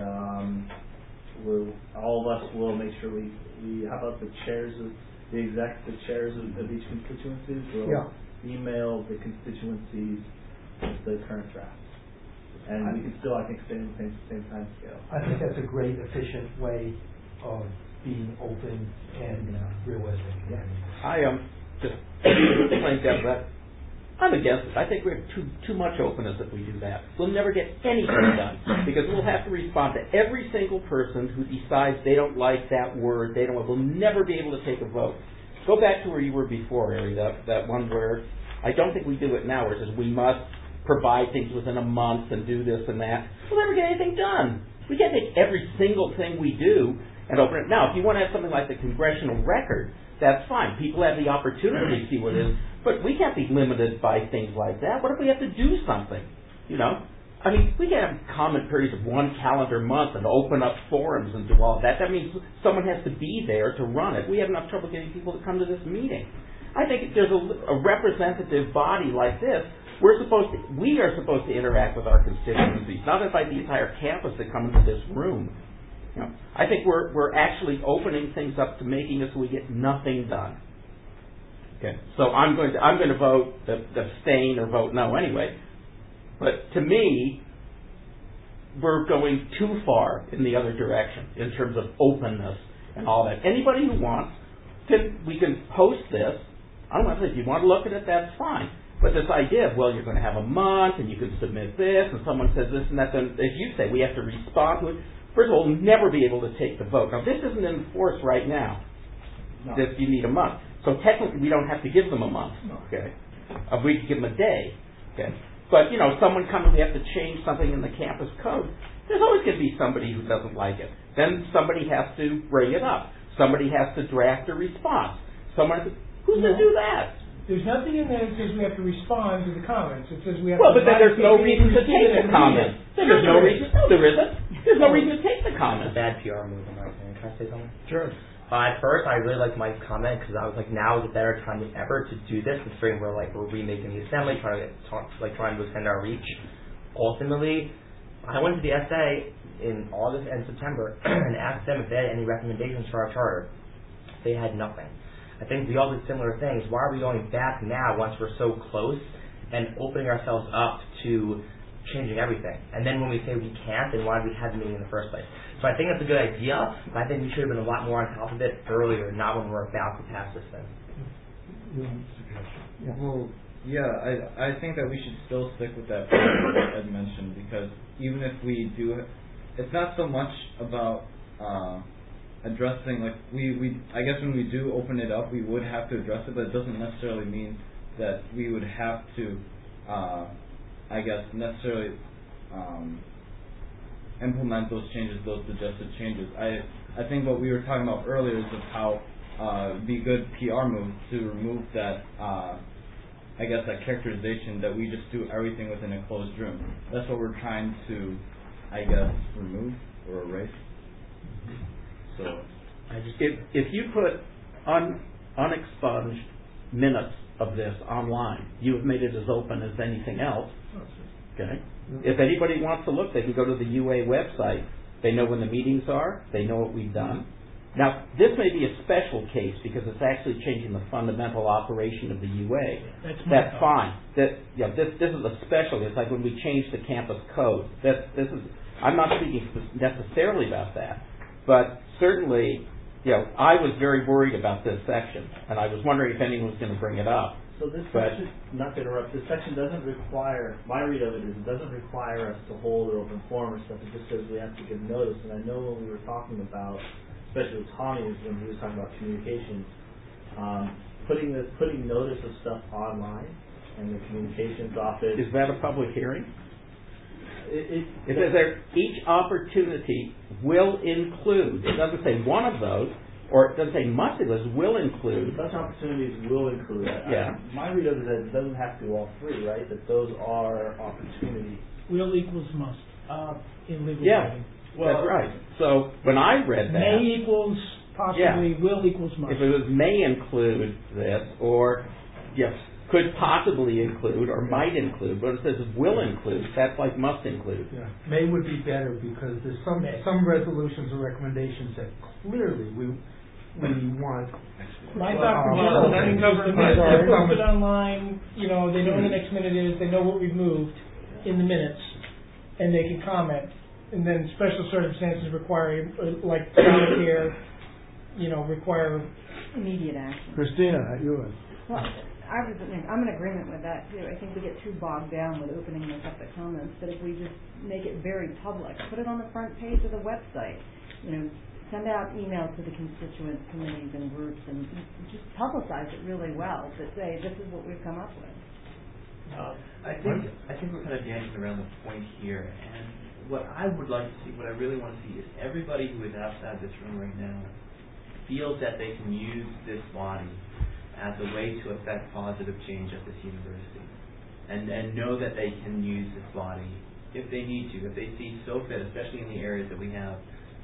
all of us will make sure we how about the chairs of the chairs of each constituency will email the constituencies the current draft. And we can still, I think, stay in the same time scale. I think that's a great, efficient way of being open and realistic. Yeah. I just explain that I'm against it. I think we have too much openness if we do that. We'll never get anything done because we'll have to respond to every single person who decides they don't like that word. We'll never be able to take a vote. Go back to where you were before, Ari, that one where I don't think we do it now, where it says we must provide things within a month and do this and that. We'll never get anything done. We can't take every single thing we do and open it. Now, if you want to have something like the congressional record, that's fine. People have the opportunity to see what it is, but we can't be limited by things like that. What if we have to do something? You know? I mean, we can have comment periods of one calendar month and open up forums and do all that. That means someone has to be there to run it. We have enough trouble getting people to come to this meeting. I think if there's a representative body like this, we are supposed to interact with our constituencies, not invite the entire campus to come into this room. You know, I think we're actually opening things up to making it so we get nothing done. Okay, so I'm going to vote abstain or vote no anyway. But to me, we're going too far in the other direction in terms of openness and all that. Anybody who wants, we can post this. I don't know if you want to look at it, that's fine. But this idea of, well, you're going to have a month and you can submit this and someone says this and that, then as you say, we have to respond to it. First of all, we'll never be able to take the vote. Now, this isn't in force right now. No. That you need a month. So technically, we don't have to give them a month. No. Okay, we could give them a day. Okay, but you know, someone comes, we have to change something in the campus code. There's always going to be somebody who doesn't like it. Then somebody has to bring it up. Somebody has to draft a response. Who's going to do that? There's nothing in there that says we have to respond to the comments. It says we have to... Well, but then there's no reason to take the comments. Then there's no reason... No, there isn't. There's no reason to take the comments. It's a bad PR move, in my opinion. Can I say something? Sure. At first, I really liked Mike's comment because I was like, now is a better time than ever to do this, considering we're remaking the assembly, trying to extend our reach. Ultimately, I went to the SA in August and September and asked them if they had any recommendations for our charter. They had nothing. I think we all did similar things. Why are we going back now once we're so close and opening ourselves up to changing everything? And then when we say we can't, then why did we have the meeting in the first place? So I think that's a good idea, but I think we should have been a lot more on top of it earlier, not when we're about to pass this thing. Well, yeah, I think that we should still stick with that point that Ed mentioned, because even if we do, it's not so much about addressing, I guess when we do open it up, we would have to address it, but it doesn't necessarily mean that we would have to, necessarily implement those changes, those suggested changes. I think what we were talking about earlier is of how it'd be a good PR move to remove that, that characterization that we just do everything within a closed room. That's what we're trying to, remove or erase. So, if you put unexpunged minutes of this online, you have made it as open as anything else. Okay. If anybody wants to look, they can go to the UA website. They know when the meetings are. They know what we've done. Now, this may be a special case because it's actually changing the fundamental operation of the UA. That's fine. This is a special. It's like when we changed the campus code. I'm not speaking necessarily about that, but certainly, I was very worried about this section, and I was wondering if anyone was going to bring it up. So this section, not to interrupt, this section doesn't require, my read of it is, it doesn't require us to hold an open forum or stuff. It just says we have to give notice. And I know when we were talking about, especially with Tommy, when he was talking about communications, putting notice of stuff online and the communications office. Is that a public hearing? It says there, each opportunity will include. It doesn't say one of those, or it doesn't say must of those, will include. Such opportunities will include. Yeah. My read of it is that it doesn't have to do all three, right? That those are opportunities. Will equals must in legal writing. Yeah. Well, that's right. So when I read that. May equals possibly will equals must. If it was may include this, or yes, could possibly include, or might include, but it says will include, that's like must include. Yeah. May would be better because there's some resolutions or recommendations that clearly we want. My thought process is the minutes are posted online, they know when the next minute is, they know what we've moved in the minutes, and they can comment. And then special circumstances require, like child care, require immediate action. Christina, you were. Well, I'm in agreement with that too. I think we get too bogged down with opening the public comments, but if we just make it very public, put it on the front page of the website, send out emails to the constituent committees and groups and just publicize it really well to say this is what we've come up with. I think we're kind of dancing around the point here, and what I would like to see, what I really want to see is everybody who is outside this room right now feels that they can use this body as a way to affect positive change at this university, and know that they can use this body if they need to, if they see so fit, especially in the areas that we have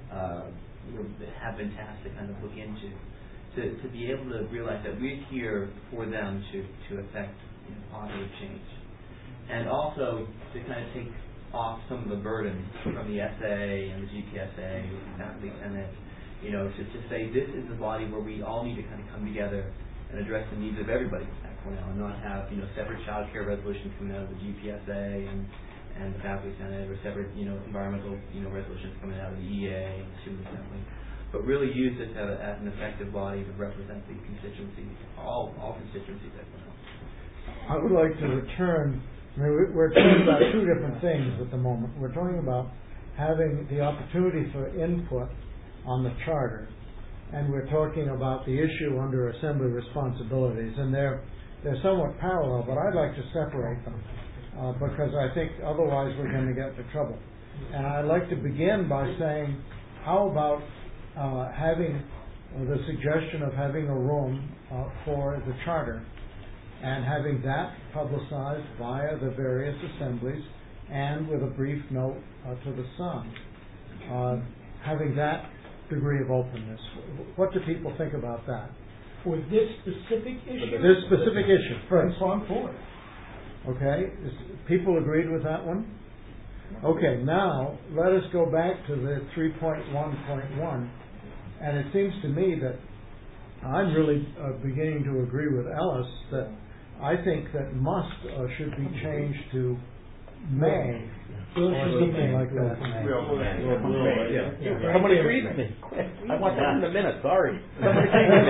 been tasked to kind of look into, to be able to realize that we're here for them to affect positive change, and also to kind of take off some of the burden from the SA and the GPSA, the faculty senate, to say this is a body where we all need to kind of come together and address the needs of everybody at Cornell, and not have separate child care resolutions coming out of the GPSA and the faculty senate, or separate environmental resolutions coming out of the EA and the student assembly, but really use this as an effective body to represent the constituencies, all constituencies at Cornell. I would like to return. We're talking about two different things at the moment. We're talking about having the opportunity for input on the charter, and we're talking about the issue under assembly responsibilities, and they're somewhat parallel, but I'd like to separate them because I think otherwise we're going to get into trouble. And I'd like to begin by saying, how about having the suggestion of having a room for the charter, and having that publicized via the various assemblies and with a brief note to the Sun. Having that degree of openness. What do people think about that? For this specific issue? This specific issue, first. So I'm for it. Okay. People agreed with that one? Okay, now let us go back to the 3.1.1, and it seems to me that I'm really beginning to agree with Ellis that I think that must should be changed to may or something like that. Somebody agreed with me. I want that in a minute. Sorry. Somebody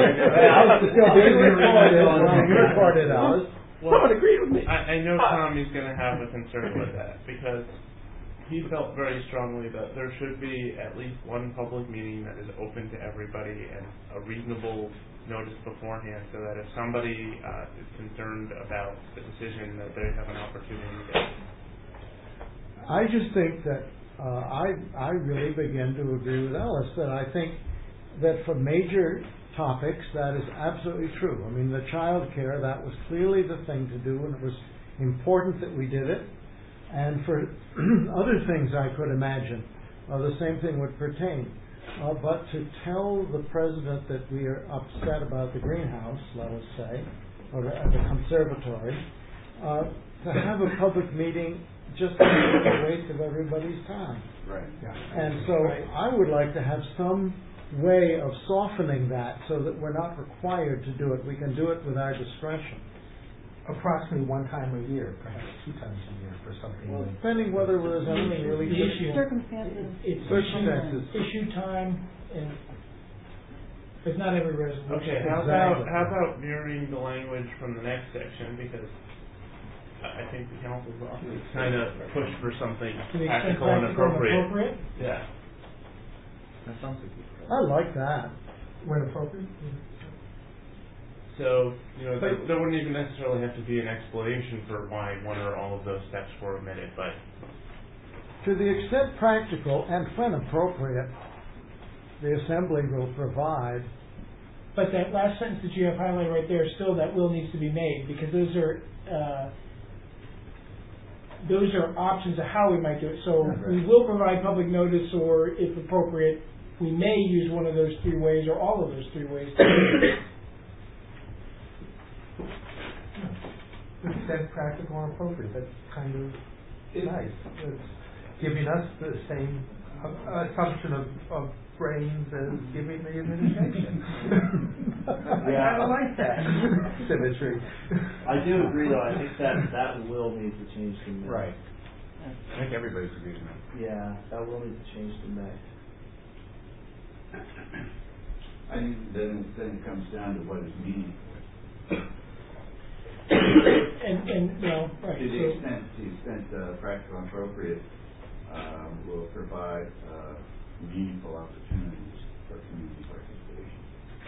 recorded Alice. Someone agreed with me. I know Tommy's going to have a concern with that because he felt very strongly that there should be at least one public meeting that is open to everybody and a reasonable notice beforehand, so that if somebody is concerned about the decision, that they have an opportunity to get. I just think that I really begin to agree with Ellis that I think that for major topics that is absolutely true. I mean, the child care, that was clearly the thing to do, and it was important that we did it. And for other things I could imagine, the same thing would pertain. But to tell the president that we are upset about the greenhouse, let us say, or the conservatory, to have a public meeting just a waste of everybody's time. Right. Yeah. And so I would like to have some way of softening that so that we're not required to do it. We can do it with our discretion. Approximately one time a year, perhaps 2 times a year for something. Well, depending whether there's anything really circumstances. It's circumstances. Issue time, and it's not every resolution. Okay, how about mirroring the language from the next section, because I think the council's office kind of pushed for something practical and appropriate. Yeah. That sounds like I like that. When appropriate? So, there wouldn't even necessarily have to be an explanation for why one or all of those steps were omitted, but to the extent practical and when appropriate, the Assembly will provide. But that last sentence that you have highlighted right there, still that will needs to be made, because those are options of how we might do it. So we will provide public notice, or if appropriate, we may use one of those three ways or all of those three ways. That's practical and appropriate. That's kind of nice. It's giving us the same assumption of brains as giving the administration. Yeah. I like that symmetry. I do agree, though. I think that will need to change to May. Right. I think everybody's agreed on that. Yeah, that will need to change to May. I think then it comes down to what is meaningful. And well, right. To the extent practical and appropriate will provide meaningful opportunities for community participation.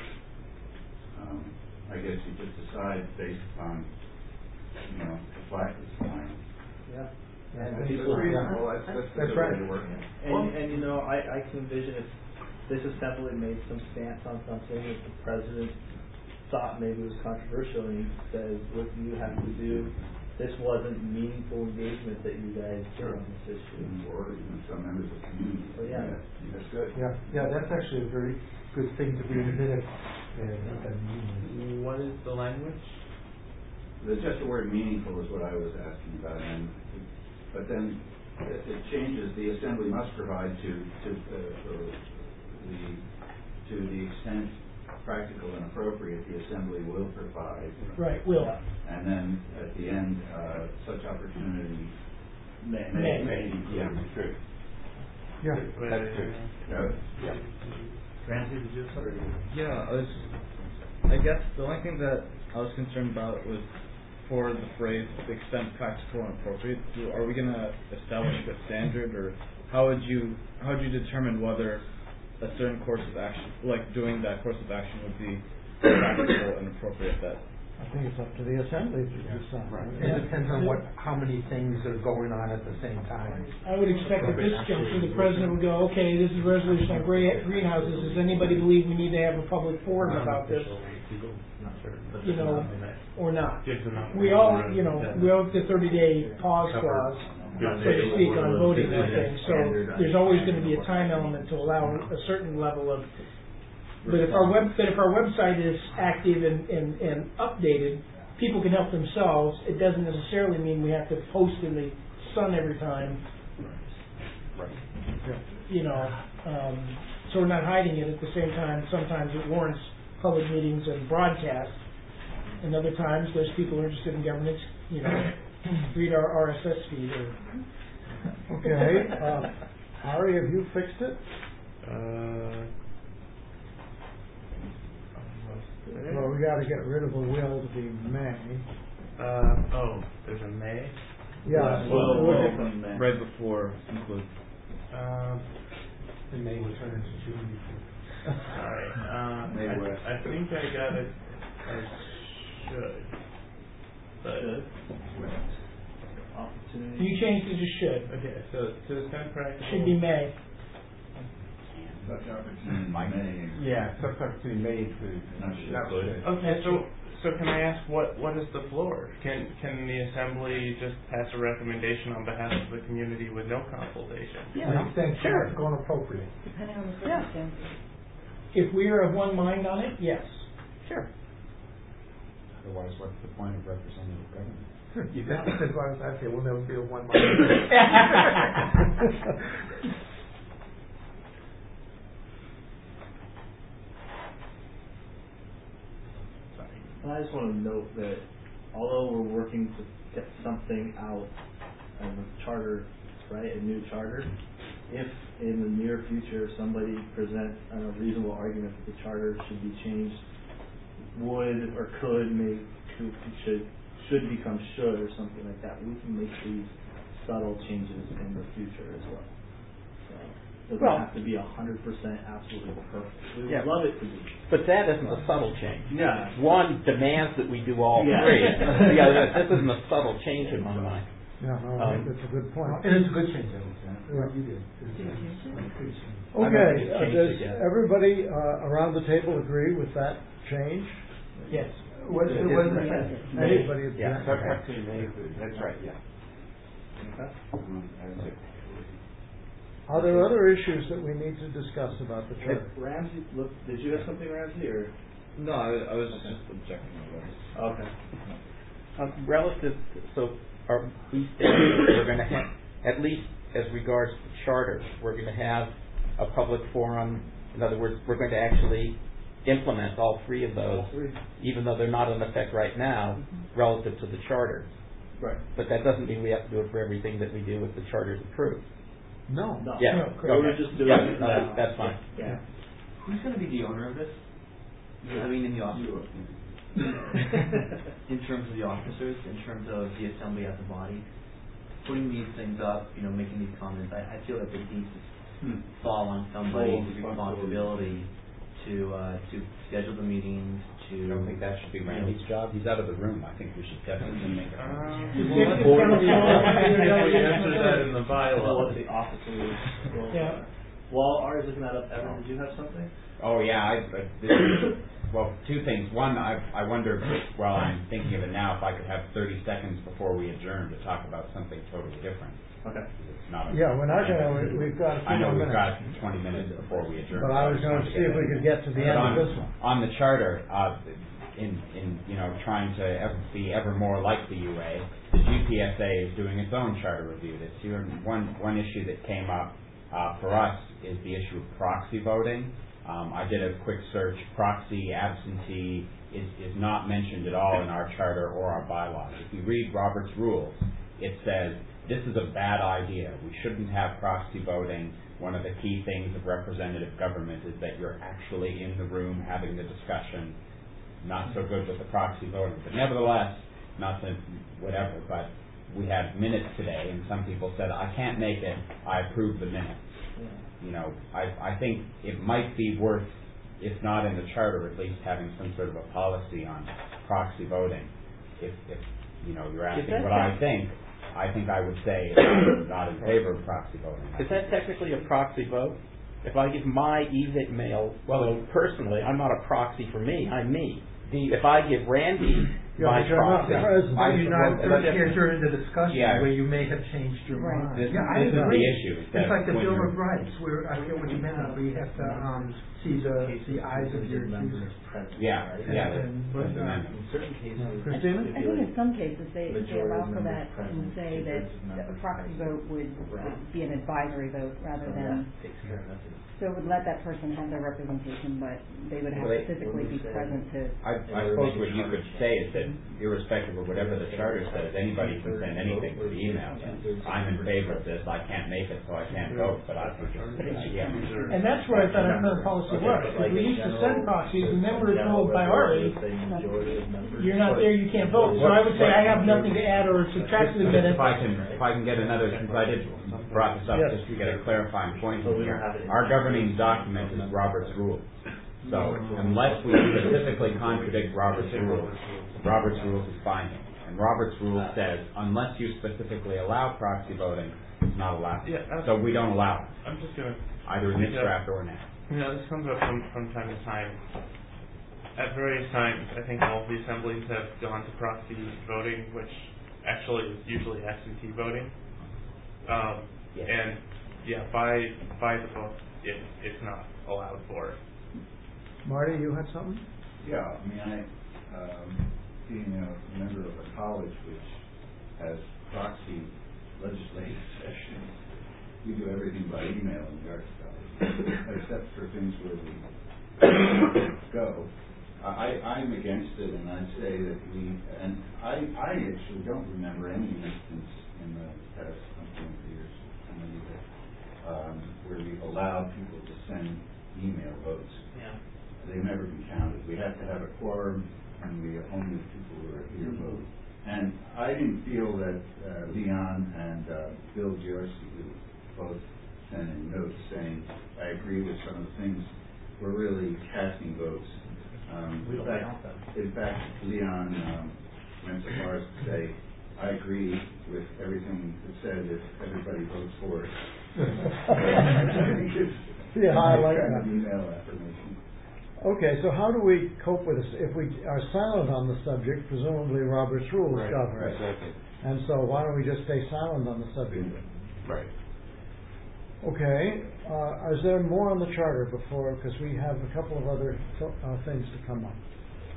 I guess you just decide based upon, the flag that's flying. Yeah. And people reasonable. That's right. To work. And I can envision if this assembly made some stance on something that the president thought maybe was controversial, and he says, "Look, you have to do. This wasn't meaningful engagement that you guys did on this issue." Or even some members of the community. Well, yeah. That's good. Yeah, that's actually a very good thing to be in the minutes. What is the language? Just the word meaningful is what I was asking about, but then it changes. The assembly must provide to the extent practical and appropriate. The assembly will provide. Right, will. And then at the end, such opportunity may. Yeah, true. Yeah, that's true. Yeah. Ramsey, did you have something? Yeah, I guess the only thing that I was concerned about was for the phrase "the extent practical and appropriate." Are we going to establish a standard, or how would you determine whether a certain course of action, like doing that course of action, would be practical and appropriate? That I think it's up to the assembly to decide. Right. It depends on how many things are going on at the same time. I would expect at this juncture the president would go, okay, this is a resolution on greenhouses. Does anybody believe we need to have a public forum about this? Or not? We all have the 30-day pause clause, so to speak, on voting on things. So there's always going to be a time element to allow a certain level of. But if our website is active and updated, people can help themselves. It doesn't necessarily mean we have to post in the Sun every time. So we're not hiding it. At the same time, sometimes it warrants public meetings and broadcasts, and other times those people are interested in governance, read our RSS feed. Okay, Harry, have you fixed it? Well, we got to get rid of a will to be May. There's a May? Yeah. right before include. The May will turn into June. Alright, I think I got it as should. But You changed it to should. Okay, so to the extent practical. Should be May. Such opportunity may. Yeah, such opportunity may include. Not should. Okay, so can I ask what is the floor? Can the assembly just pass a recommendation on behalf of the community with no consultation? Yeah, sure. Going appropriate. Depending on the circumstances. If we are of one mind on it, yes. Sure. Otherwise, what's the point of representative government? You got it. I say we'll never be of one mind. I just want to note that although we're working to get something out of the charter, right, a new charter, if in the near future somebody presents a reasonable argument that the charter should be changed, would or could should become should or something like that, we can make these subtle changes in the future as well. It doesn't have to be 100% absolutely perfect. We would love it to be. But that isn't a subtle change. Yeah. One demands that we do all three. This isn't a subtle change in my mind. Yeah, no, I think that's a good point. It is a good change, what you did. Okay, does everybody around the table agree with that change? Yes. What is it? Anybody? Yeah, subopportunity may include. That's right. Yeah. Are there other issues that we need to discuss about the charter? Ramsey, look, did you have something, Ramsey, or? No, I was just objecting to that. Okay. Relative, so are we stating we're going to have, at least as regards to charter, we're going to have a public forum. In other words, we're going to actually implement all three of those, even though they're not in effect right now, relative to the charter. Right. But that doesn't mean we have to do it for everything that we do if the charter's approved. No. Yeah. No, we're just doing yeah, it no, that's fine. Yeah. Who's going to be the owner of this? I mean, in the office. In terms of the officers, in terms of the assembly as a body, putting these things up, making these comments, I feel that it needs to fall on somebody's responsibility to schedule the meetings, to... I don't think that should be Randy's job. He's out of the room. I think we should definitely make it. If we answer that in the bylaw. What the officers will... Yeah. While Ari's looking that up, Evan, did you have something? Oh yeah, well, two things. One, I wonder, while I'm thinking of it now, if I could have 30 seconds before we adjourn to talk about something totally different. Okay. It's not we're not going to, we've got a few I know more we've minutes. got 20 minutes before we adjourn. But I was going to see if we could get to the end of this one. On the charter, in trying to be ever more like the UA, the GPSA is doing its own charter review this year. And one issue that came up for us is the issue of proxy voting. I did a quick search. Proxy absentee is not mentioned at all in our charter or our bylaws. If you read Robert's rules, it says this is a bad idea. We shouldn't have proxy voting. One of the key things of representative government is that you're actually in the room having the discussion. Not so good with the proxy voting. But nevertheless, not that whatever, but we had minutes today, and some people said, I can't make it, I approve the minutes. I think it might be worth, if not in the charter, at least having some sort of a policy on proxy voting. If you're asking what I think I would say I'm not in favor of proxy voting. Is that technically a proxy vote? If I give my eVIC mail, personally, I'm not a proxy for me, I'm me. If I give Randy my proxy, you're not entering the discussion where you may have changed your mind. This is the issue. It's like the Bill of Rights, where I get what you meant, where you have to see the eyes of your accusers. Yeah. In certain cases, I think in some cases they allow for that and say that a proxy vote would be an advisory vote rather than. So it would let that person have their representation, but they would have to physically be present to. I suppose what you could say is that irrespective of whatever the charter says, anybody can send anything to the email. I'm in favor of this. I can't make it, so I can't vote. But I think it's a good idea. And that's where I thought our current policy was. We used to send proxies, and then we were told by Ari, you're not there, you can't vote. So I would say I have nothing to add or subtract to the minutes. If I can get another, since I did brought this up just to get a clarifying point here. Our governing document is Robert's Rules. So unless we specifically contradict Robert's Rules is binding. And Robert's Rules says unless you specifically allow proxy voting, it's not allowed. So we don't allow it. I'm just going to... Either in this draft or now. This comes up from time to time. At various times, I think all of the assemblies have gone to proxy voting, which actually is usually absentee voting. And by the book, it's not allowed for. Marty, you had something? Yeah, I mean, being a member of a college which has proxy legislative sessions, we do everything by email in the Arts College, except for things where we go. I'm against it, and I say that I actually don't remember any instance in the past 20 years where we've allowed people to send email votes. Yeah. They've never been counted. We have to have a quorum, and we only people who are here vote. And I didn't feel that Leon and Bill Giorgi, who both sent in notes saying, I agree with some of the things, were really casting votes. In fact, Leon went so far as to say, I agree with everything that said if everybody votes for it. I like that. Email affirmation. Okay, so how do we cope with this? If we are silent on the subject, presumably Robert's Rules govern. Exactly. And so why don't we just stay silent on the subject? Right. Okay, is there more on the charter before, because we have a couple of other things to come up.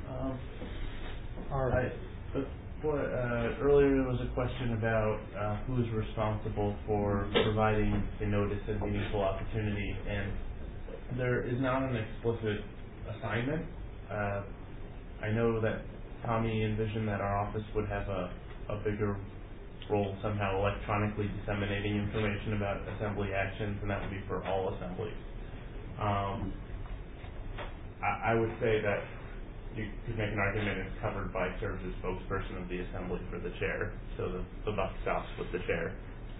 All right. Earlier there was a question about who's responsible for providing the notice of meaningful opportunity, and there is not an explicit assignment. I know that Tommy envisioned that our office would have a bigger role somehow electronically disseminating information about assembly actions, and that would be for all assemblies. I would say that you could make an argument it's covered by serves as spokesperson of the assembly for the chair, so the buck stops with the chair.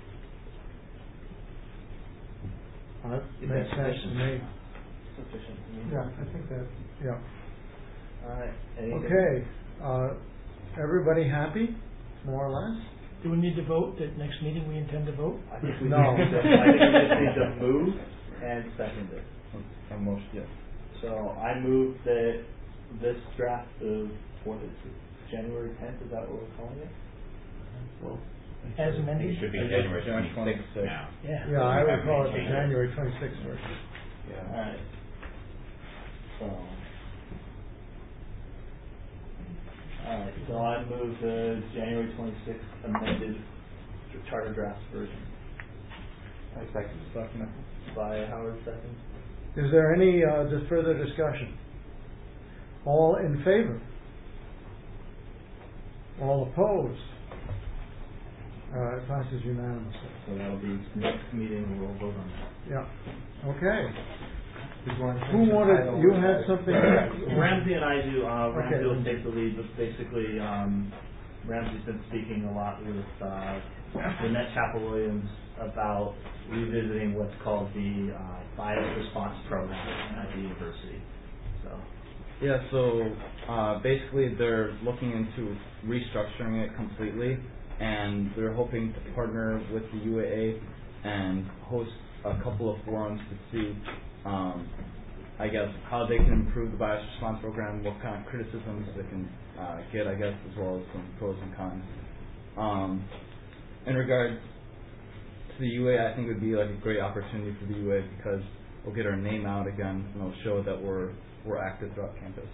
That makes sense to me. Sufficient. Yeah, I think that, yeah. All right. Okay. Everybody happy, more or less? Do we need to vote? At next meeting we intend to vote? I think we No. I think we just need to move and second it. A motion, yeah. So I move that this draft of what is it, January 10th, is that what we're calling it? Well, As amended? It should be January 26th now. Yeah, I would call it the January 26th version. Yeah. All right. So I move the January 26th amended charter draft version. I second. By Howard, second. Is there any further discussion? All in favor? All opposed? It passes unanimously. So that'll be next meeting, we'll vote on that. Yeah. Okay. Who wanted, you had something? Ramsey and I do, Ramsey will Okay. take the lead, but basically, Ramsey's been speaking a lot with Lynette Chappell-Williams about revisiting what's called the bias response program at the university. So. Yeah, so basically they're looking into restructuring it completely, and they're hoping to partner with the UAA and host a couple of forums to see I guess how they can improve the bias response program, what kind of criticisms they can get, I guess, as well as some pros and cons. In regards to the UA, I think it would be like a great opportunity for the UA because we'll get our name out again and it'll show that we're active throughout campus.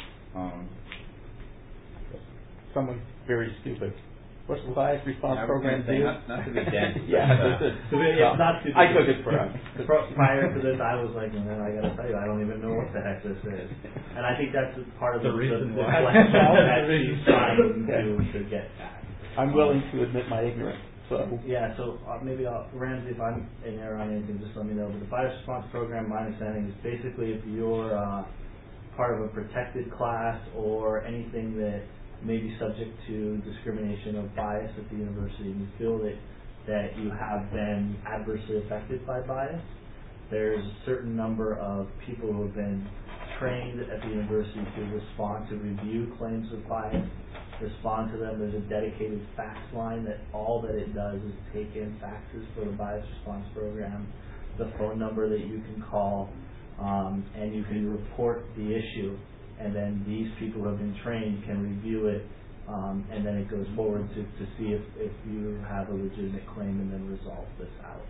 Someone's very stupid. What's the bias response program do? Not to be dense. Yeah, Not too I took it for us. Prior to this, I was like, man, I gotta tell you, I don't even know what the heck this is. And I think that's part of the reason why that she's trying to get at. I'm willing to admit my ignorance. So yeah, so maybe Ramsey, if I'm in error on anything, just let me know. But the bias response program, my understanding is basically if you're part of a protected class or anything that may be subject to discrimination or bias at the university, and you feel that you have been adversely affected by bias, there's a certain number of people who have been trained at the university to respond to review claims of bias, respond to them. There's a dedicated fax line that all that it does is take in faxes for the bias response program, the phone number that you can call, and you can report the issue. And then these people who have been trained can review it, and then it goes forward to see if you have a legitimate claim and then resolve this out.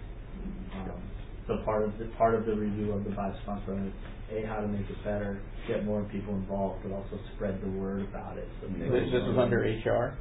So part of the review of the bias response program is how to make it better, get more people involved, but also spread the word about it. So this is under HR?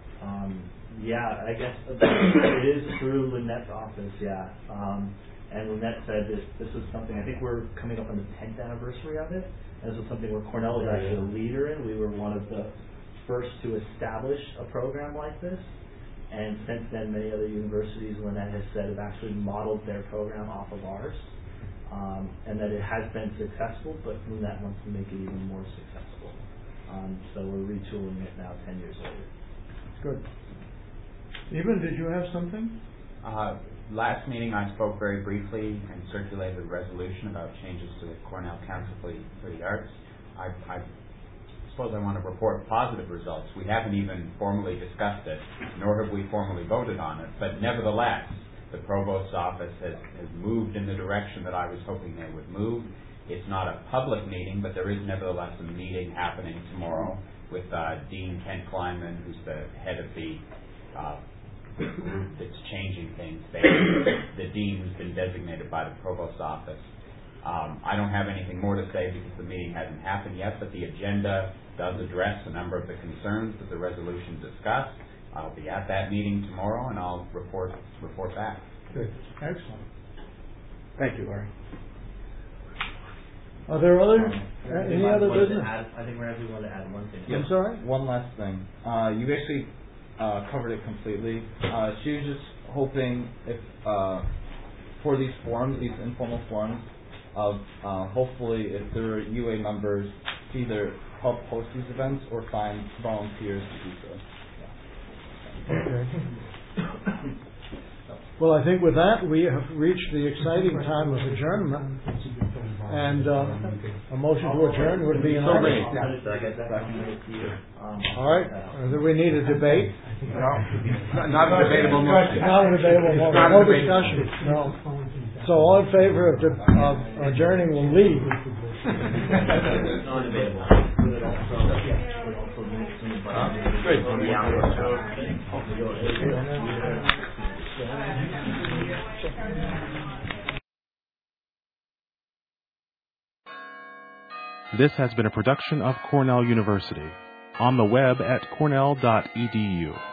Yeah, I guess it is through Lynette's office, yeah. And Lynette said this is something, I think we're coming up on the 10th anniversary of it. And this was something where Cornell was actually a leader in. We were one of the first to establish a program like this. And since then, many other universities, Lynette has said, have actually modeled their program off of ours. And that it has been successful, but Lynette wants to make it even more successful. So we're retooling it now 10 years later. Good. Stephen, did you have something? Last meeting I spoke very briefly and circulated a resolution about changes to the Cornell Council for the Arts. I suppose I want to report positive results. We haven't even formally discussed it, nor have we formally voted on it, but nevertheless, the Provost's office has moved in the direction that I was hoping they would move. It's not a public meeting, but there is nevertheless a meeting happening tomorrow with Dean Kent Kleinman, who's the head of the group that's changing things. The dean who's been designated by the provost's office. I don't have anything more to say because the meeting hasn't happened yet, but the agenda does address a number of the concerns that the resolution discussed. I'll be at that meeting tomorrow, and I'll report back. Good. Excellent. Thank you, Larry. Are there any other business? I think Ramsey wanted to add one thing. I'm sorry? One last thing. You actually covered it completely. She was just hoping if for these forums, these informal forums, of hopefully if there are UA members to either help host these events or find volunteers to do so. Okay. Well, I think with that we have reached the exciting time of adjournment, and a motion to adjourn would be in order. All right. Do we need a debate? No, not a debatable motion. Not a debatable motion. No discussion. No. So all in favor of adjourning will leave. This has been a production of Cornell University. On the web at cornell.edu.